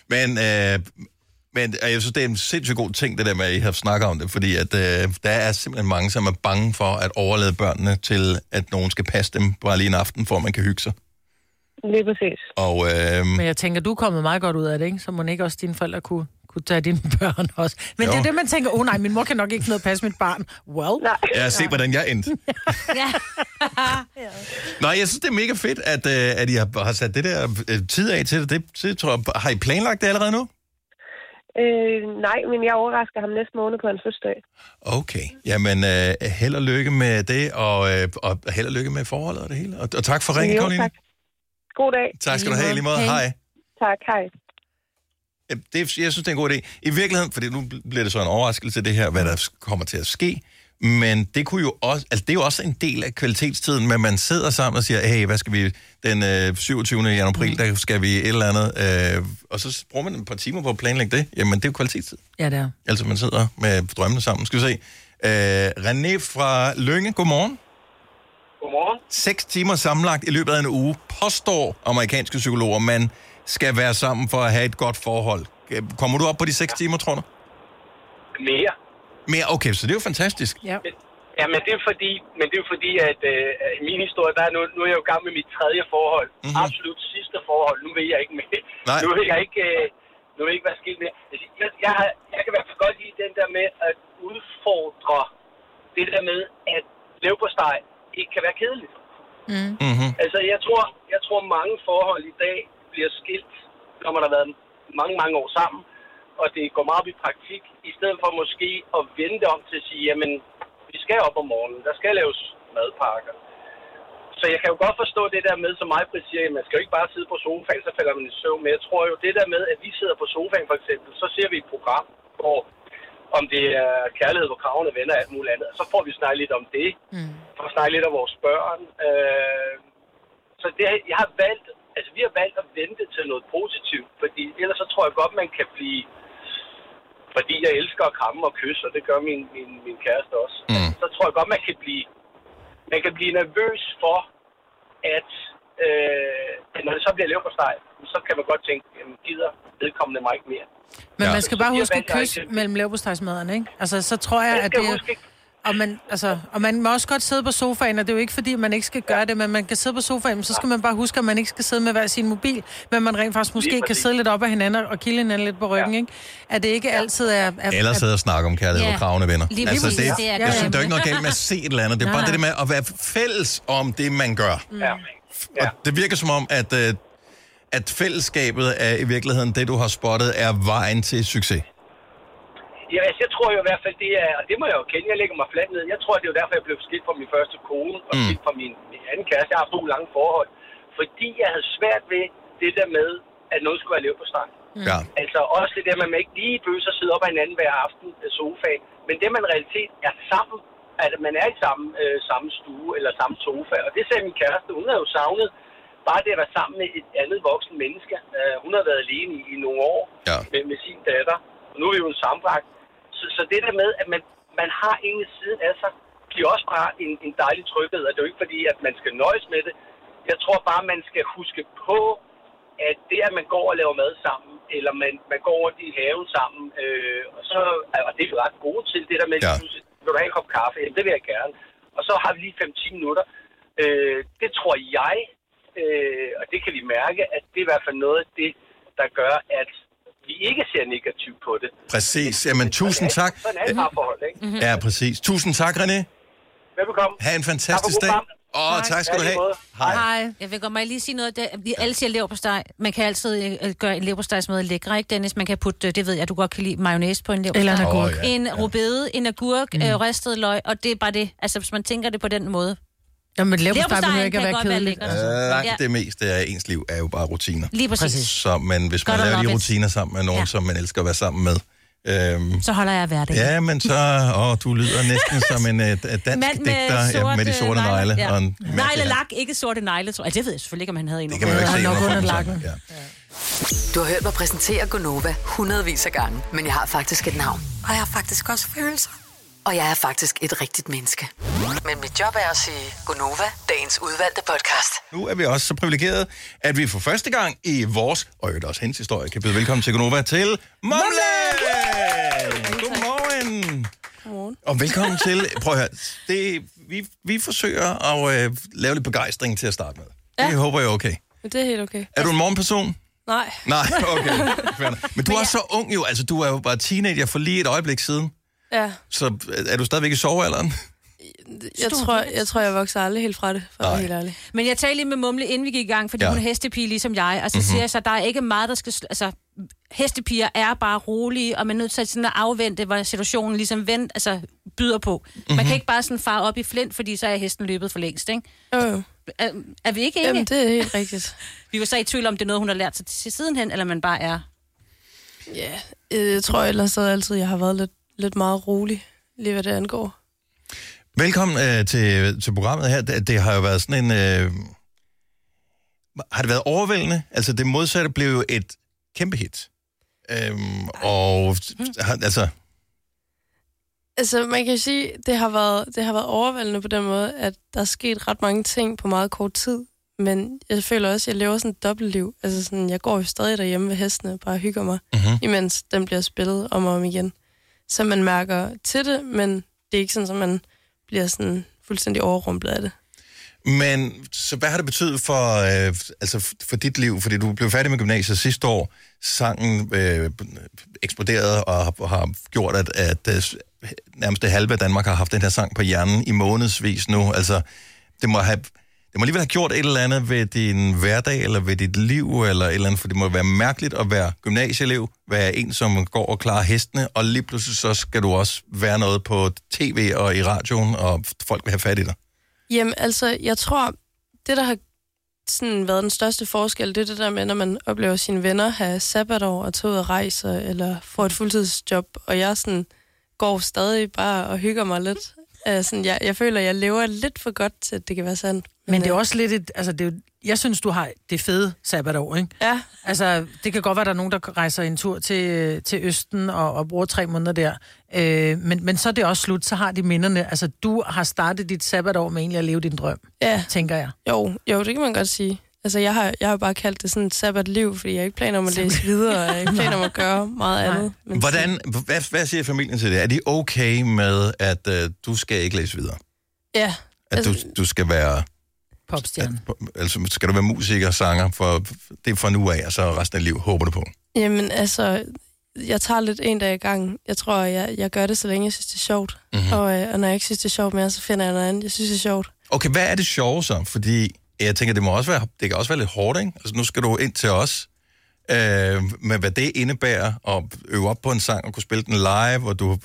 Men jeg synes, det er en sindssygt god ting, det der med, at I har snakket om det, fordi at, der er simpelthen mange, som er bange for at overlade børnene til, at nogen skal passe dem bare lige en aften, for at man kan hygge sig. Lige præcis. Og, men jeg tænker, du er kommet meget godt ud af det, ikke? Så må ikke også dine forældre kunne tage dine børn også. Men det er det, man tænker, nej, min mor kan nok ikke noget passe mit barn. Well. Ja, se, hvordan jeg endte. Nå, jeg synes, det er mega fedt, at I har sat det der tid af til det. Det tror jeg, har I planlagt det allerede nu? Nej, men jeg overrasker ham næste måned på hans fødselsdag. Okay. Jamen, held og lykke med det, og held og lykke med forholdet og det hele. Og tak for ringen, Karoline. Tak. God dag. Tak skal du have i lige måde. Hej. Tak, hej. Jeg synes, det er en god idé. I virkeligheden, fordi nu bliver det så en overraskelse, det her, hvad der kommer til at ske. Men det kunne jo også, altså det er jo også en del af kvalitetstiden, men man sidder sammen og siger, hey, hvad skal vi, den 27. januar, der skal vi et eller andet, og så bruger man et par timer på at planlægge det. Jamen, det er jo kvalitetstid. Ja, det er. Altså, man sidder med drømmene sammen. Skal vi se. René fra Lynge, godmorgen. Godmorgen. 6 timer sammenlagt i løbet af en uge påstår amerikanske psykologer, man skal være sammen for at have et godt forhold. Kommer du op på de 6 timer, tror du? Mere, okay, så det er jo fantastisk. Ja. Ja, men det er fordi, at i min historie, der er nu er jeg jo i gang med mit 3. forhold. Mm-hmm. Absolut sidste forhold. Nu vil jeg ikke med. Nej. Nu vil jeg ikke være skilt med. Altså, jeg kan i hvert fald godt lide den der med at udfordre det der med, at leverpostej ikke kan være kedeligt. Mm-hmm. Altså, jeg tror mange forhold i dag bliver skilt, når man har været mange år sammen. Og det går meget op i praktik, i stedet for måske at vente om til at sige, jamen, vi skal op om morgenen, der skal laves madpakker. Så jeg kan jo godt forstå det der med, som mig siger, at man skal jo ikke bare sidde på sofaen, så falder man i søvn. Men jeg tror jo, det der med, at vi sidder på sofaen for eksempel, så ser vi et program, hvor om det er kærlighed, hvor kravene venner og alt muligt andet. Så får vi snakket lidt om det, for at snakke lidt om vores børn. Så det, jeg har valgt, altså vi har valgt at vente til noget positivt, fordi ellers så tror jeg godt, man kan blive, fordi jeg elsker at kramme og kysse, og det gør min kæreste også. Så tror jeg godt, man kan blive nervøs for, at når det så bliver leverpostej, så kan man godt tænke, jamen gider vedkommende mig ikke mere. Men man skal bare huske at kysse mellem leverpostejsmaderne, ikke? Altså, så tror jeg, at det... Og man må også godt sidde på sofaen, og det er jo ikke fordi, man ikke skal gøre det, men man kan sidde på sofaen, men så skal man bare huske, at man ikke skal sidde med hver sin mobil, men man rent faktisk måske kan sidde lidt op af hinanden og kilde hinanden lidt på ryggen, ikke? At det ikke altid er... Eller sidde og snakke om kærlighed og kravende venner. Altså, det er jo ikke noget galt med at se et eller andet, det er bare det med at være fælles om det, man gør. Og det virker som om, at fællesskabet er i virkeligheden det, du har spottet, er vejen til succes. Ja, altså, jeg tror jo i hvert fald, det er, og det må jeg jo kende, jeg lægger mig fladt ned. Jeg tror, det er jo derfor, jeg blev skilt fra min første kone, og skilt fra min anden kæreste. Jeg har haft 2 lange forhold, fordi jeg havde svært ved det der med, at noget skulle være leverpostej. Ja. Altså også det der med, at man ikke lige bøser at sidde op af hinanden hver aften i sofaen, men det man i realitet er sammen, at man er i samme stue eller samme sofa, og det sagde min kæreste, hun havde jo savnet bare det at være sammen med et andet voksen menneske. Hun har været alene i nogle år med sin datter, og nu er vi jo en sammenbragt. Så det der med, at man har en ved siden af sig, giver også bare en dejlig tryghed, og det er jo ikke fordi, at man skal nøjes med det. Jeg tror bare, man skal huske på, at det, at man går og laver mad sammen, eller man går rundt i haven sammen, og det er jo ret gode til, det der med, vil du have en kop kaffe? Jamen, det vil jeg gerne. Og så har vi lige 5-10 minutter. Det tror jeg, og det kan vi mærke, at det er i hvert fald noget af det, der gør, at vi ikke ser negativt på det. Præcis. Jamen, tusind tak. Sådan er det parforhold, ikke? Ja, præcis. Tusind tak, René. Velbekomme. Ha' en fantastisk dag. Tak skal du have. Hej. Jeg vil godt lige sige noget. Vi alle siger leverpostej. Man kan altid gøre en leverpostejsmad lækker, ikke, Dennis? Man kan putte, det ved jeg, du godt kan lide, mayonnaise på en leverpostej. Eller en agurk. En rødbede, en agurk, ristet løg, og det er bare det. Altså, hvis man tænker det på den måde. Jamen, leverpostej behøver ikke at være kedeligt. Langt det meste af ens liv er jo bare rutiner. Lige præcis. Men hvis man laver de rutiner sammen med nogen, som man elsker at være sammen med, så holder jeg hverdag. Ja, men så... du lyder næsten som en dansk digter med de sorte negle. Ja. Neglelak, ikke sorte negle, tror jeg. Det ved jeg selvfølgelig ikke, om han havde en. Det kan man jo ikke se under lakken. Du har hørt mig præsentere Gonova hundredvis af gange, men jeg har faktisk et navn. Og jeg har faktisk også følelser. Og jeg er faktisk et rigtigt menneske. Men mit job er at sige Gonova, dagens udvalgte podcast. Nu er vi også så privilegerede, at vi for første gang i vores, og også hendes historie, kan byde velkommen til Gonova til Mumle! Godmorgen! Godmorgen. Og velkommen til, prøv at høre, vi forsøger at lave lidt begejstring til at starte med. Ja. Det håber jeg er okay. Det er helt okay. Er du en morgenperson? Nej. Nej, okay. Men du er så ung jo, altså du er jo bare teenager for lige et øjeblik siden. Ja. Så er du stadigvæk i sovealderen? Jeg tror, jeg vokser aldrig helt fra det, for at være helt ærlig. Men jeg talte lige med Mumle, inden vi gik i gang, fordi hun er hestepige ligesom jeg, og så siger jeg så, der er ikke meget, der skal... Altså, hestepiger er bare rolige, og man er nødt til sådan at afvente, hvad situationen ligesom byder på. Mm-hmm. Man kan ikke bare sådan fare op i flint, fordi så er hesten løbet for længst, ikke? Er vi ikke enige? Jamen, det er helt rigtigt. Vi var så i tvivl om, det er noget, hun har lært sig til sidenhen, eller man bare er... Ja, jeg tror ellers altid, jeg har været lidt meget rolig, lige hvad det angår. Velkommen til programmet her. Det har jo været sådan en... har det været overvældende? Altså, det modsatte blev jo et kæmpe hit. Altså, man kan sige, det har været overvældende på den måde, at der er sket ret mange ting på meget kort tid. Men jeg føler også, at jeg lever sådan et dobbeltliv. Altså sådan, jeg går jo stadig derhjemme ved hestene, bare hygger mig, imens den bliver spillet om og om igen. Så man mærker til det, men det er ikke sådan, at man bliver sådan fuldstændig overrumplet af det. Men så hvad har det betydet for dit liv? Fordi du blev færdig med gymnasiet sidste år. Sangen eksploderede og har gjort, at nærmest det halve af Danmark har haft den her sang på hjernen i månedsvis nu. Altså, det må alligevel have gjort et eller andet ved din hverdag, eller ved dit liv, eller et eller andet, for det må være mærkeligt at være gymnasieelev, være en, som går og klarer hestene, og lige pludselig så skal du også være noget på tv og i radioen, og folk vil have fat i dig. Jamen, altså, jeg tror, det, der har sådan været den største forskel, det er det der med, når man oplever sine venner have sabbatår og tage ud og rejse, eller får et fuldtidsjob, og jeg sådan går stadig bare og hygger mig lidt. Jeg føler, jeg lever lidt for godt til, at det kan være sandt. Men det er også lidt jeg synes, du har det fede sabbatår, ikke? Ja. Altså, det kan godt være, der er nogen, der rejser en tur til Østen og bruger 3 måneder der. Men så er det også slut, så har de minderne. Altså, du har startet dit sabbatår med egentlig at leve din drøm, tænker jeg. Jo, det kan man godt sige. Altså, jeg har bare kaldt det sådan et sabbatliv, fordi jeg ikke planer om at læse videre, og jeg ikke planer om at gøre meget andet. Hvad siger familien til det? Er de okay med, at du skal ikke læse videre? Ja. At du skal være... popstjerne. Altså, skal du være musiker, sanger, for det er fra nu af, og så resten af livet, håber du på? Jamen, altså, jeg tager lidt en dag i gang. Jeg tror, jeg gør det, så længe jeg synes, det er sjovt. Mm-hmm. Og når jeg ikke synes, det er sjovt mere, så finder jeg noget andet, jeg synes, det er sjovt. Okay, hvad er det sjove så? Fordi jeg tænker, det kan også være lidt hårdt, ikke? Altså, nu skal du ind til os, med hvad det indebærer, og øve op på en sang, og kunne spille den live, og du,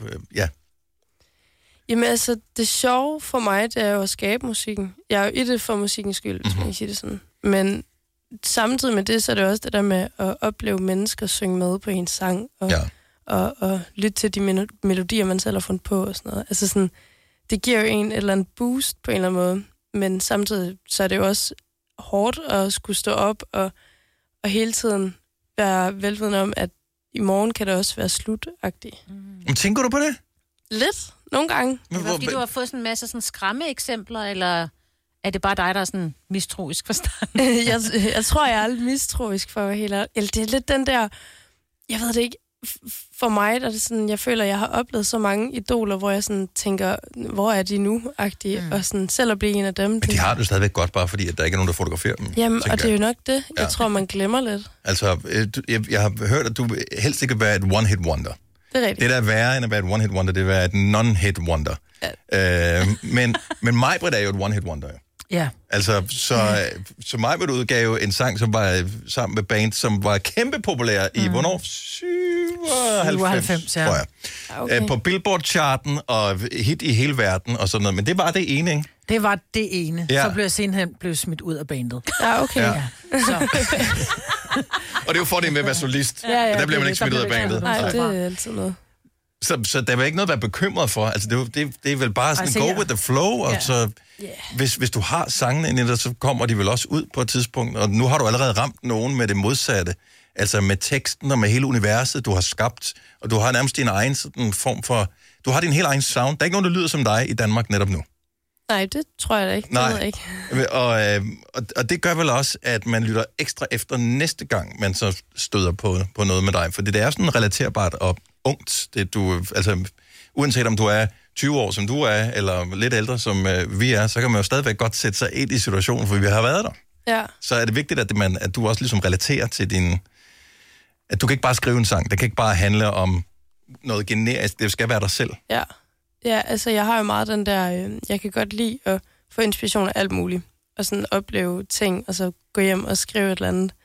Jamen altså, det sjove for mig, det er jo at skabe musikken. Jeg er jo i det for musikkens skyld, hvis man kan sige det sådan. Men samtidig med det, så er det også det der med at opleve mennesker synge med på en sang, og lytte til de melodier, man selv har fundet på og sådan noget. Altså sådan, det giver jo en et eller andet boost på en eller anden måde, men samtidig så er det jo også hårdt at skulle stå op og hele tiden være velvidende om, at i morgen kan det også være slutagtigt. Men tænker du på det? Lidt. Nogle gange. Det var, fordi du har fået sådan en masse sådan skræmme-eksempler, eller er det bare dig, der er sådan mistroisk forstand? jeg tror, jeg er lidt mistroisk for at være helt. Det er lidt den der, jeg ved det ikke, for mig der er det sådan, jeg føler, jeg har oplevet så mange idoler, hvor jeg sådan tænker, hvor er de nu-agtige, og sådan selv at blive en af dem. Men de har det stadigvæk godt, bare fordi, at der ikke er nogen, der fotograferer dem. Jamen, og det er jo nok det. Jeg tror, man glemmer lidt. Altså, jeg har hørt, at du helst ikke vil være et one-hit wonder. Det er rigtigt. Det der er værre end at være et one-hit wonder, det er at være et non-hit wonder. Ja. Men Majbrit er jo et one-hit wonder. Ja. Altså, så Majbrit udgav jo en sang, som var sammen med band, som var kæmpe populær i, hvornår? 97, ja. Okay. På Billboard-charten og hit i hele verden og sådan noget. Men det var det ene, ikke? Det var det ene. Ja. Så blev jeg senere smidt ud af bandet. Ja, okay. Ja. Så. Og det er jo fordelen med at være solist. Ja, der bliver man ikke smidt ud af bandet. Nej, det er altid noget. Så der var ikke noget at være bekymret for. Altså, det er vel bare sådan, go with the flow, og så... Hvis du har sangene inde i dig, så kommer de vel også ud på et tidspunkt, og nu har du allerede ramt nogen med det modsatte. Altså med teksten og med hele universet, du har skabt, og du har nærmest din egen sådan form for... Du har din helt egen sound. Der er ikke nogen, der lyder som dig i Danmark netop nu. Nej, det tror jeg da ikke. Nej. Det ved jeg ikke. Og det gør vel også, at man lytter ekstra efter næste gang, man så støder på noget med dig. For det er sådan relaterbart og ungt. Altså, uanset om du er 20 år, som du er, eller lidt ældre, som vi er, så kan man jo stadigvæk godt sætte sig ind i situationen, for vi har været der. Ja. Så er det vigtigt, at du også ligesom relaterer til din... At du kan ikke bare skrive en sang. Det kan ikke bare handle om noget generisk. Det skal være dig selv. Ja. Ja, altså jeg har jo meget den der... jeg kan godt lide at få inspiration af alt muligt. Og sådan opleve ting, og så gå hjem og skrive et eller andet.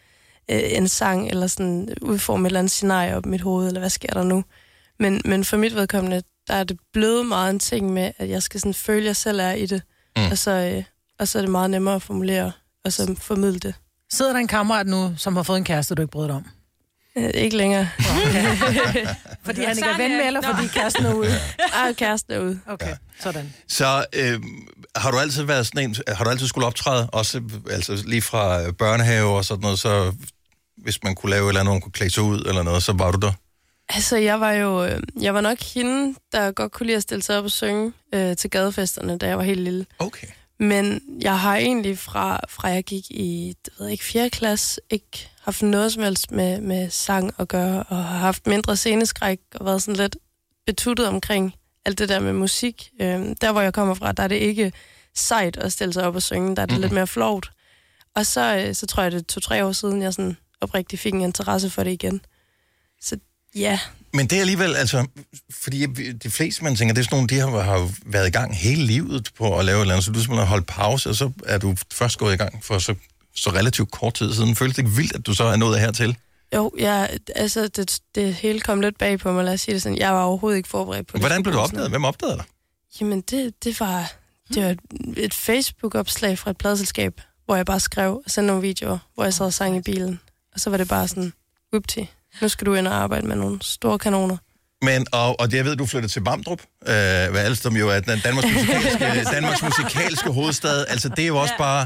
en sang, eller sådan udforme et eller andet scenarie op i mit hoved, eller hvad sker der nu? Men for mit vedkommende, der er det blevet meget en ting med, at jeg skal sådan føle, at jeg selv er i det. Og så er det meget nemmere at formulere, og så formidle det. Sidder der en kammerat nu, som har fået en kæreste, du ikke bryder dig om? Ikke længere. Fordi han ikke er ven med, eller fordi kæresten er ude? Kæresten er ude. Okay, sådan. Så har du altid været sådan en, har du altid skulle optræde, også altså lige fra børnehave og sådan noget, så hvis man kunne lave et eller andet, man kunne klæde sig ud eller noget, så var du der? Altså, jeg var nok hende, der godt kunne lide at stille sig op og synge til gadefesterne, da jeg var helt lille. Okay. Men jeg har egentlig fra jeg gik i, 4. klasse, ikke haft noget som helst med sang at gøre, og har haft mindre sceneskræk, og været sådan lidt betuttet omkring alt det der med musik. Der, hvor jeg kommer fra, der er det ikke sejt at stille sig op og synge, der er det lidt mere flovt. Og så tror jeg, det er 2-3 år siden, jeg sådan oprigtigt fik en interesse for det igen. Så ja. Men det er alligevel, altså, fordi de fleste, man tænker, det er sådan nogle, de har været i gang hele livet på at lave et eller andet, så du simpelthen har holdt pause, og så er du først gået i gang for så relativt kort tid siden. Føles det ikke vildt, at du så er nået hertil? Jo, altså, det hele kom lidt bag på mig, lad os sige det sådan. Jeg var overhovedet ikke forberedt på det. Hvordan blev du opdaget? Hvem opdagede dig? Jamen, det var et Facebook-opslag fra et pladeselskab, hvor jeg bare skrev og sendte nogle videoer, hvor jeg sad og sang i bilen. Og så var det bare sådan, whoopty, nu skal du ind og arbejde med nogle store kanoner. Men, og det jeg ved, du flyttede til Vamdrup, hvad Alstom jo er Danmarks musikalske hovedstad. Altså, det er jo også bare...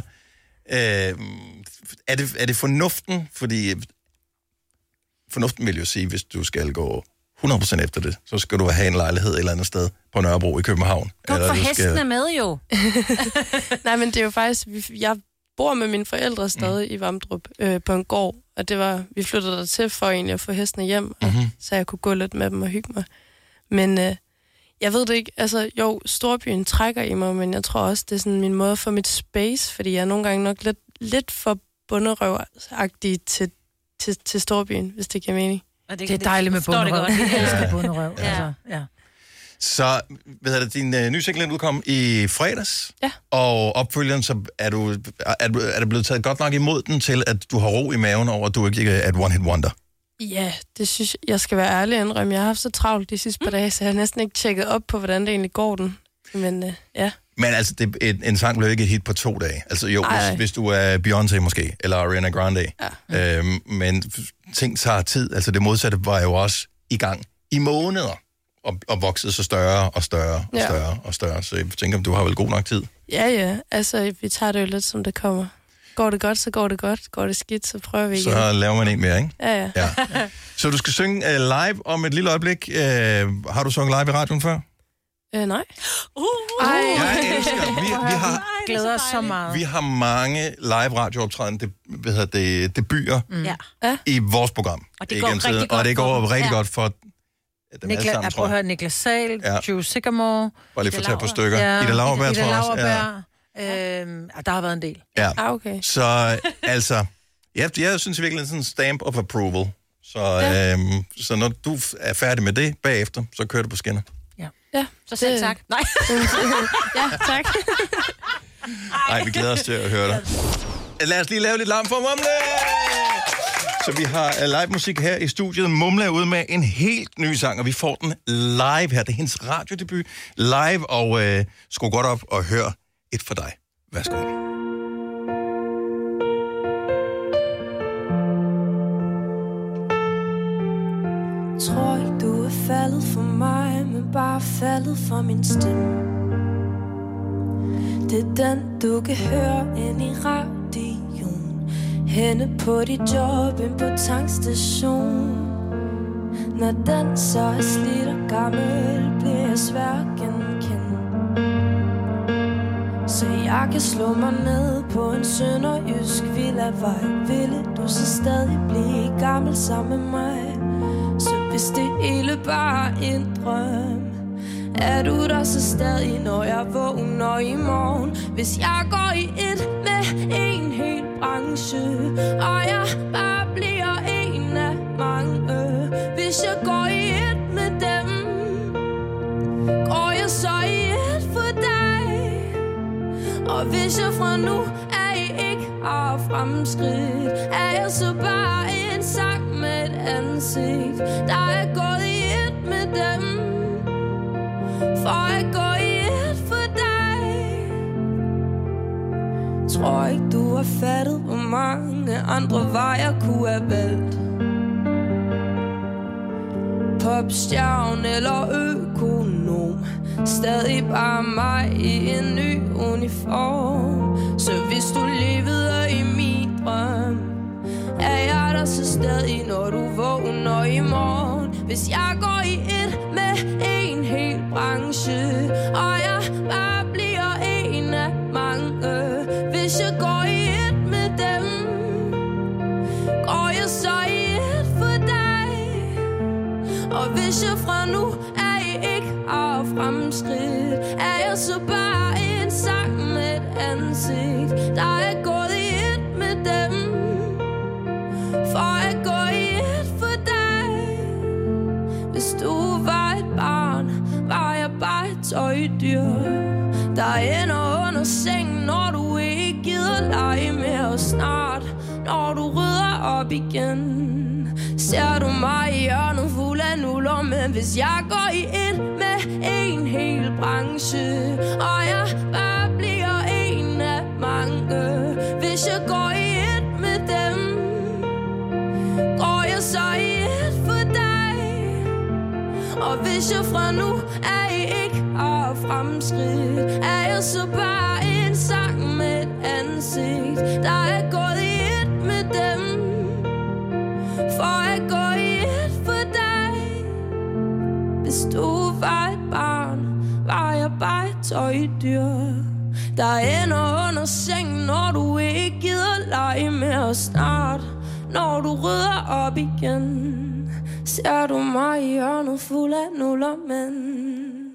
Er det fornuften? Fordi fornuften vil jo sige, hvis du skal gå 100% efter det, så skal du have en lejlighed et eller andet sted på Nørrebro i København. Du får hestene med jo. Nej, men det er jo faktisk... Jeg bor med mine forældre stadig i Vamdrup på en gård, og vi flyttede der til for egentlig at få hestene hjem, så jeg kunne gå lidt med dem og hygge mig. Men jeg ved det ikke, altså jo, storbyen trækker i mig, men jeg tror også, det er sådan min måde at få mit space, fordi jeg er nogle gange nok lidt for bunderøv-agtig til storbyen, hvis det giver mening. Det er dejligt med bunderøv. Jeg elsker bunderøv. Ja. Altså, ja. Så, din nye single udkom i fredags, ja. Og opfølgeren, så er det blevet taget godt nok imod den til, at du har ro i maven over, at du ikke er et one-hit wonder? Ja, det synes jeg skal være ærlig at indrømme. Jeg har haft så travlt de sidste par dage, så jeg har næsten ikke tjekket op på, hvordan det egentlig går den. Men ja. Men altså, en sang blev ikke et hit på 2 dage. Altså jo, hvis du er Beyoncé måske, eller Ariana Grande. Ja. Men ting tager tid. Altså det modsatte var jo også i gang i måneder. Og voksede så større og større og større og større. Så jeg tænker, du har vel god nok tid? Ja. Altså, vi tager det jo lidt, som det kommer. Går det godt, så går det godt. Går det skidt, så prøver vi igen. Så laver man en mere, ikke? Ja. Så du skal synge live om et lille øjeblik. Har du sunget live i radioen før? Nej. Jeg elsker. Vi har glæder os så meget. Vi har mange live radiooptræden, debuter i vores program. Og det går rigtig godt. Og det går rigtig godt for Jeg prøver at høre Niklas Sahl, Joe Sycamore. Bare lige for at tage på stykker. Ida Lauerberg, tror jeg også. Der har været en del. Ja. Okay. Så altså, jeg synes virkelig, det er sådan en stamp of approval. Så når du er færdig med det bagefter, så kører du på skinner. Ja, så selv tak. Nej. Ja, tak. Nej, vi glæder os til at høre dig. Lad os lige lave lidt larm for Mumle! Så vi har live musik her i studiet. Mumle er ude med en helt ny sang, og vi får den live her. Det er hendes radiodebut live, og skru godt op og hør et for dig. Værsgo. Tror ikke, du er faldet for mig, men bare faldet for min stemme. Det er den, du kan høre ind i radioen. Henne på dit job, ind på tankstation. Når den så er slidt og gammel, bliver jeg svær at genkende. Så jeg kan slå mig ned på en sønderjysk villavej. Ville du så stadig blive gammel sammen med mig? Så hvis det hele bare er en drøm, er du der så stadig, når jeg vågner i morgen? Hvis jeg går i et med en hel branche, og jeg bare bliver en af mange. Hvis jeg går i et med dem, går jeg så i et for dig. Og hvis jeg fra nu er i I ikke har fremskridt? Er jeg så bare en sang med et ansigt, der er gået i et med dem? For jeg går i et for dig. Tror ikke du har fattet, hvor mange andre veje jeg kunne have valgt. Popstjerne eller økonom, stadig bare mig i en ny uniform. Så hvis du levede i min drøm, er jeg der så stadig, når du vågner i morgen. Hvis jeg går i et med en hel branche, og jeg bare bliver en af mange. Hvis jeg går i et med dem, går jeg så i et for dig. Og hvis jeg fra nu af ikke har fremskridt, er jeg så bare en sang med et ansigt, der er gået i et med dem. For jeg går i et for dig. Hvis du var et barn, var jeg bare et tøjdyr, der ender under sengen, når du ikke gider lege mere. Snart, når du rydder op igen, ser du mig i hjørnet fuld af nuller. Men hvis jeg går i et med en hel branche, og jeg bare bliver en af mange. Hvis jeg går i et med dem, går jeg så i et for dig. Og hvis jeg fra nu af ikke har fremskridt, er jeg så bare en sang med et ansigt, der er gået i et med dem. For jeg går i et for dig. Hvis du var et barn, var jeg bare et tøjdyr, der ender under sengen, når du ikke gider lege mere. Snart, når du rydder op igen, ser du mig i hjørnet fuld af nuller, men...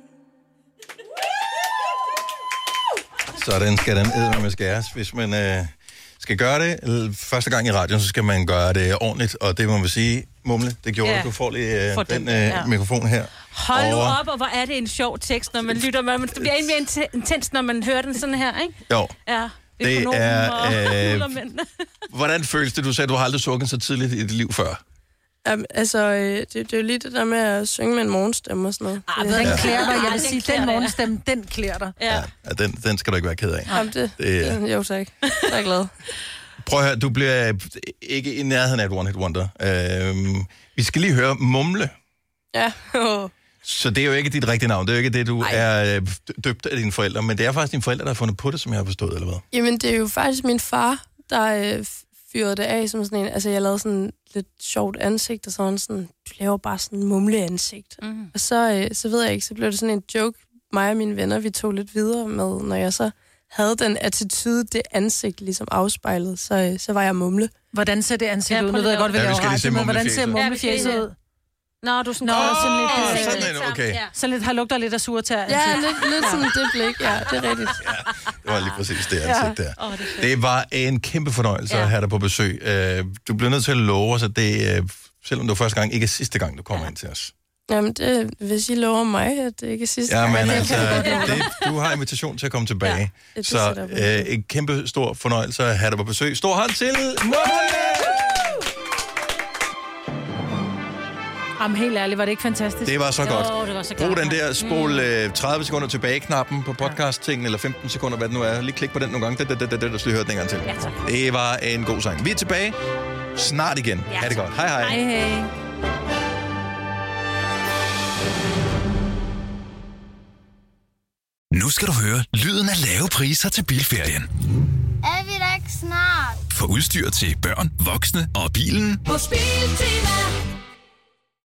Sådan skal den eddermame skæres. Hvis man skal gøre det første gang i radioen, så skal man gøre det ordentligt. Og det må man sige, Mumle, det gjorde du. Du får lige den mikrofon her. Hold nu op, og hvor er det en sjov tekst, når man lytter. Man bliver egentlig mere intens, når man hører den sådan her, ikke? Jo. Ja. Det er... Hvordan føles det? Du sagde, du har aldrig sunget så tidligt i dit liv før. Altså, det er jo lige det der med at synge med en morgenstemme og sådan noget. Den klæder dig. Jeg vil sige, den morgenstemme, den klæder dig. Ja, den skal du ikke være ked af. Jamen, jo tak. Jeg er glad. Prøv at høre, du bliver ikke i nærheden af et one-hit wonder. Vi skal lige høre Mumle. Ja. Så det er jo ikke dit rigtige navn. Det er jo ikke det, du er døbt af dine forældre. Men det er faktisk dine forældre, der har fundet på det, som jeg har forstået, eller hvad? Jamen, det er jo faktisk min far, der fyrede det af som sådan en... Altså, jeg lavede sådan lidt sjovt ansigt, og sådan, du laver bare sådan en mumleansigt. Og så ved jeg ikke, så blev det sådan en joke, mig og mine venner, vi tog lidt videre med, når jeg så havde den attitude, det ansigt ligesom afspejlet, så var jeg Mumle. Hvordan ser det ansigt ud? Nu ved jeg godt, hvad jeg har men hvordan ser mumlefjæset ud? Nå, du sådan... Så lidt har lugter lidt af surtær. Ja, lidt sådan det blik. Ja, det er rigtigt. Ja, det var lige præcis det ansigt der. Det var en kæmpe fornøjelse at have dig på besøg. Du bliver nødt til at love os, at det, selvom det var første gang, ikke er sidste gang, du kommer ind til os. Jamen, hvis I lover mig, at det ikke er sidste gang. Ja, men altså, du har invitation til at komme tilbage. Ja, så en kæmpe stor fornøjelse at have dig på besøg. Stor hånd til Mumle! Jamen, helt ærligt, var det ikke fantastisk? Det var så godt. Jo, det var så godt. Brug den der spol 30 sekunder tilbage-knappen på podcast-tingen, eller 15 sekunder, hvad det nu er. Lige klik på den nogle gange, så lige hørte den en gang til. Ja, tak. Det var en god sang. Vi er tilbage snart igen. Ja, ha' det godt. Hej hej. Hej hej. Nu skal du høre lyden af lave priser til bilferien. Er vi da ikke snart? For udstyr til børn, voksne og bilen. Hos Biltema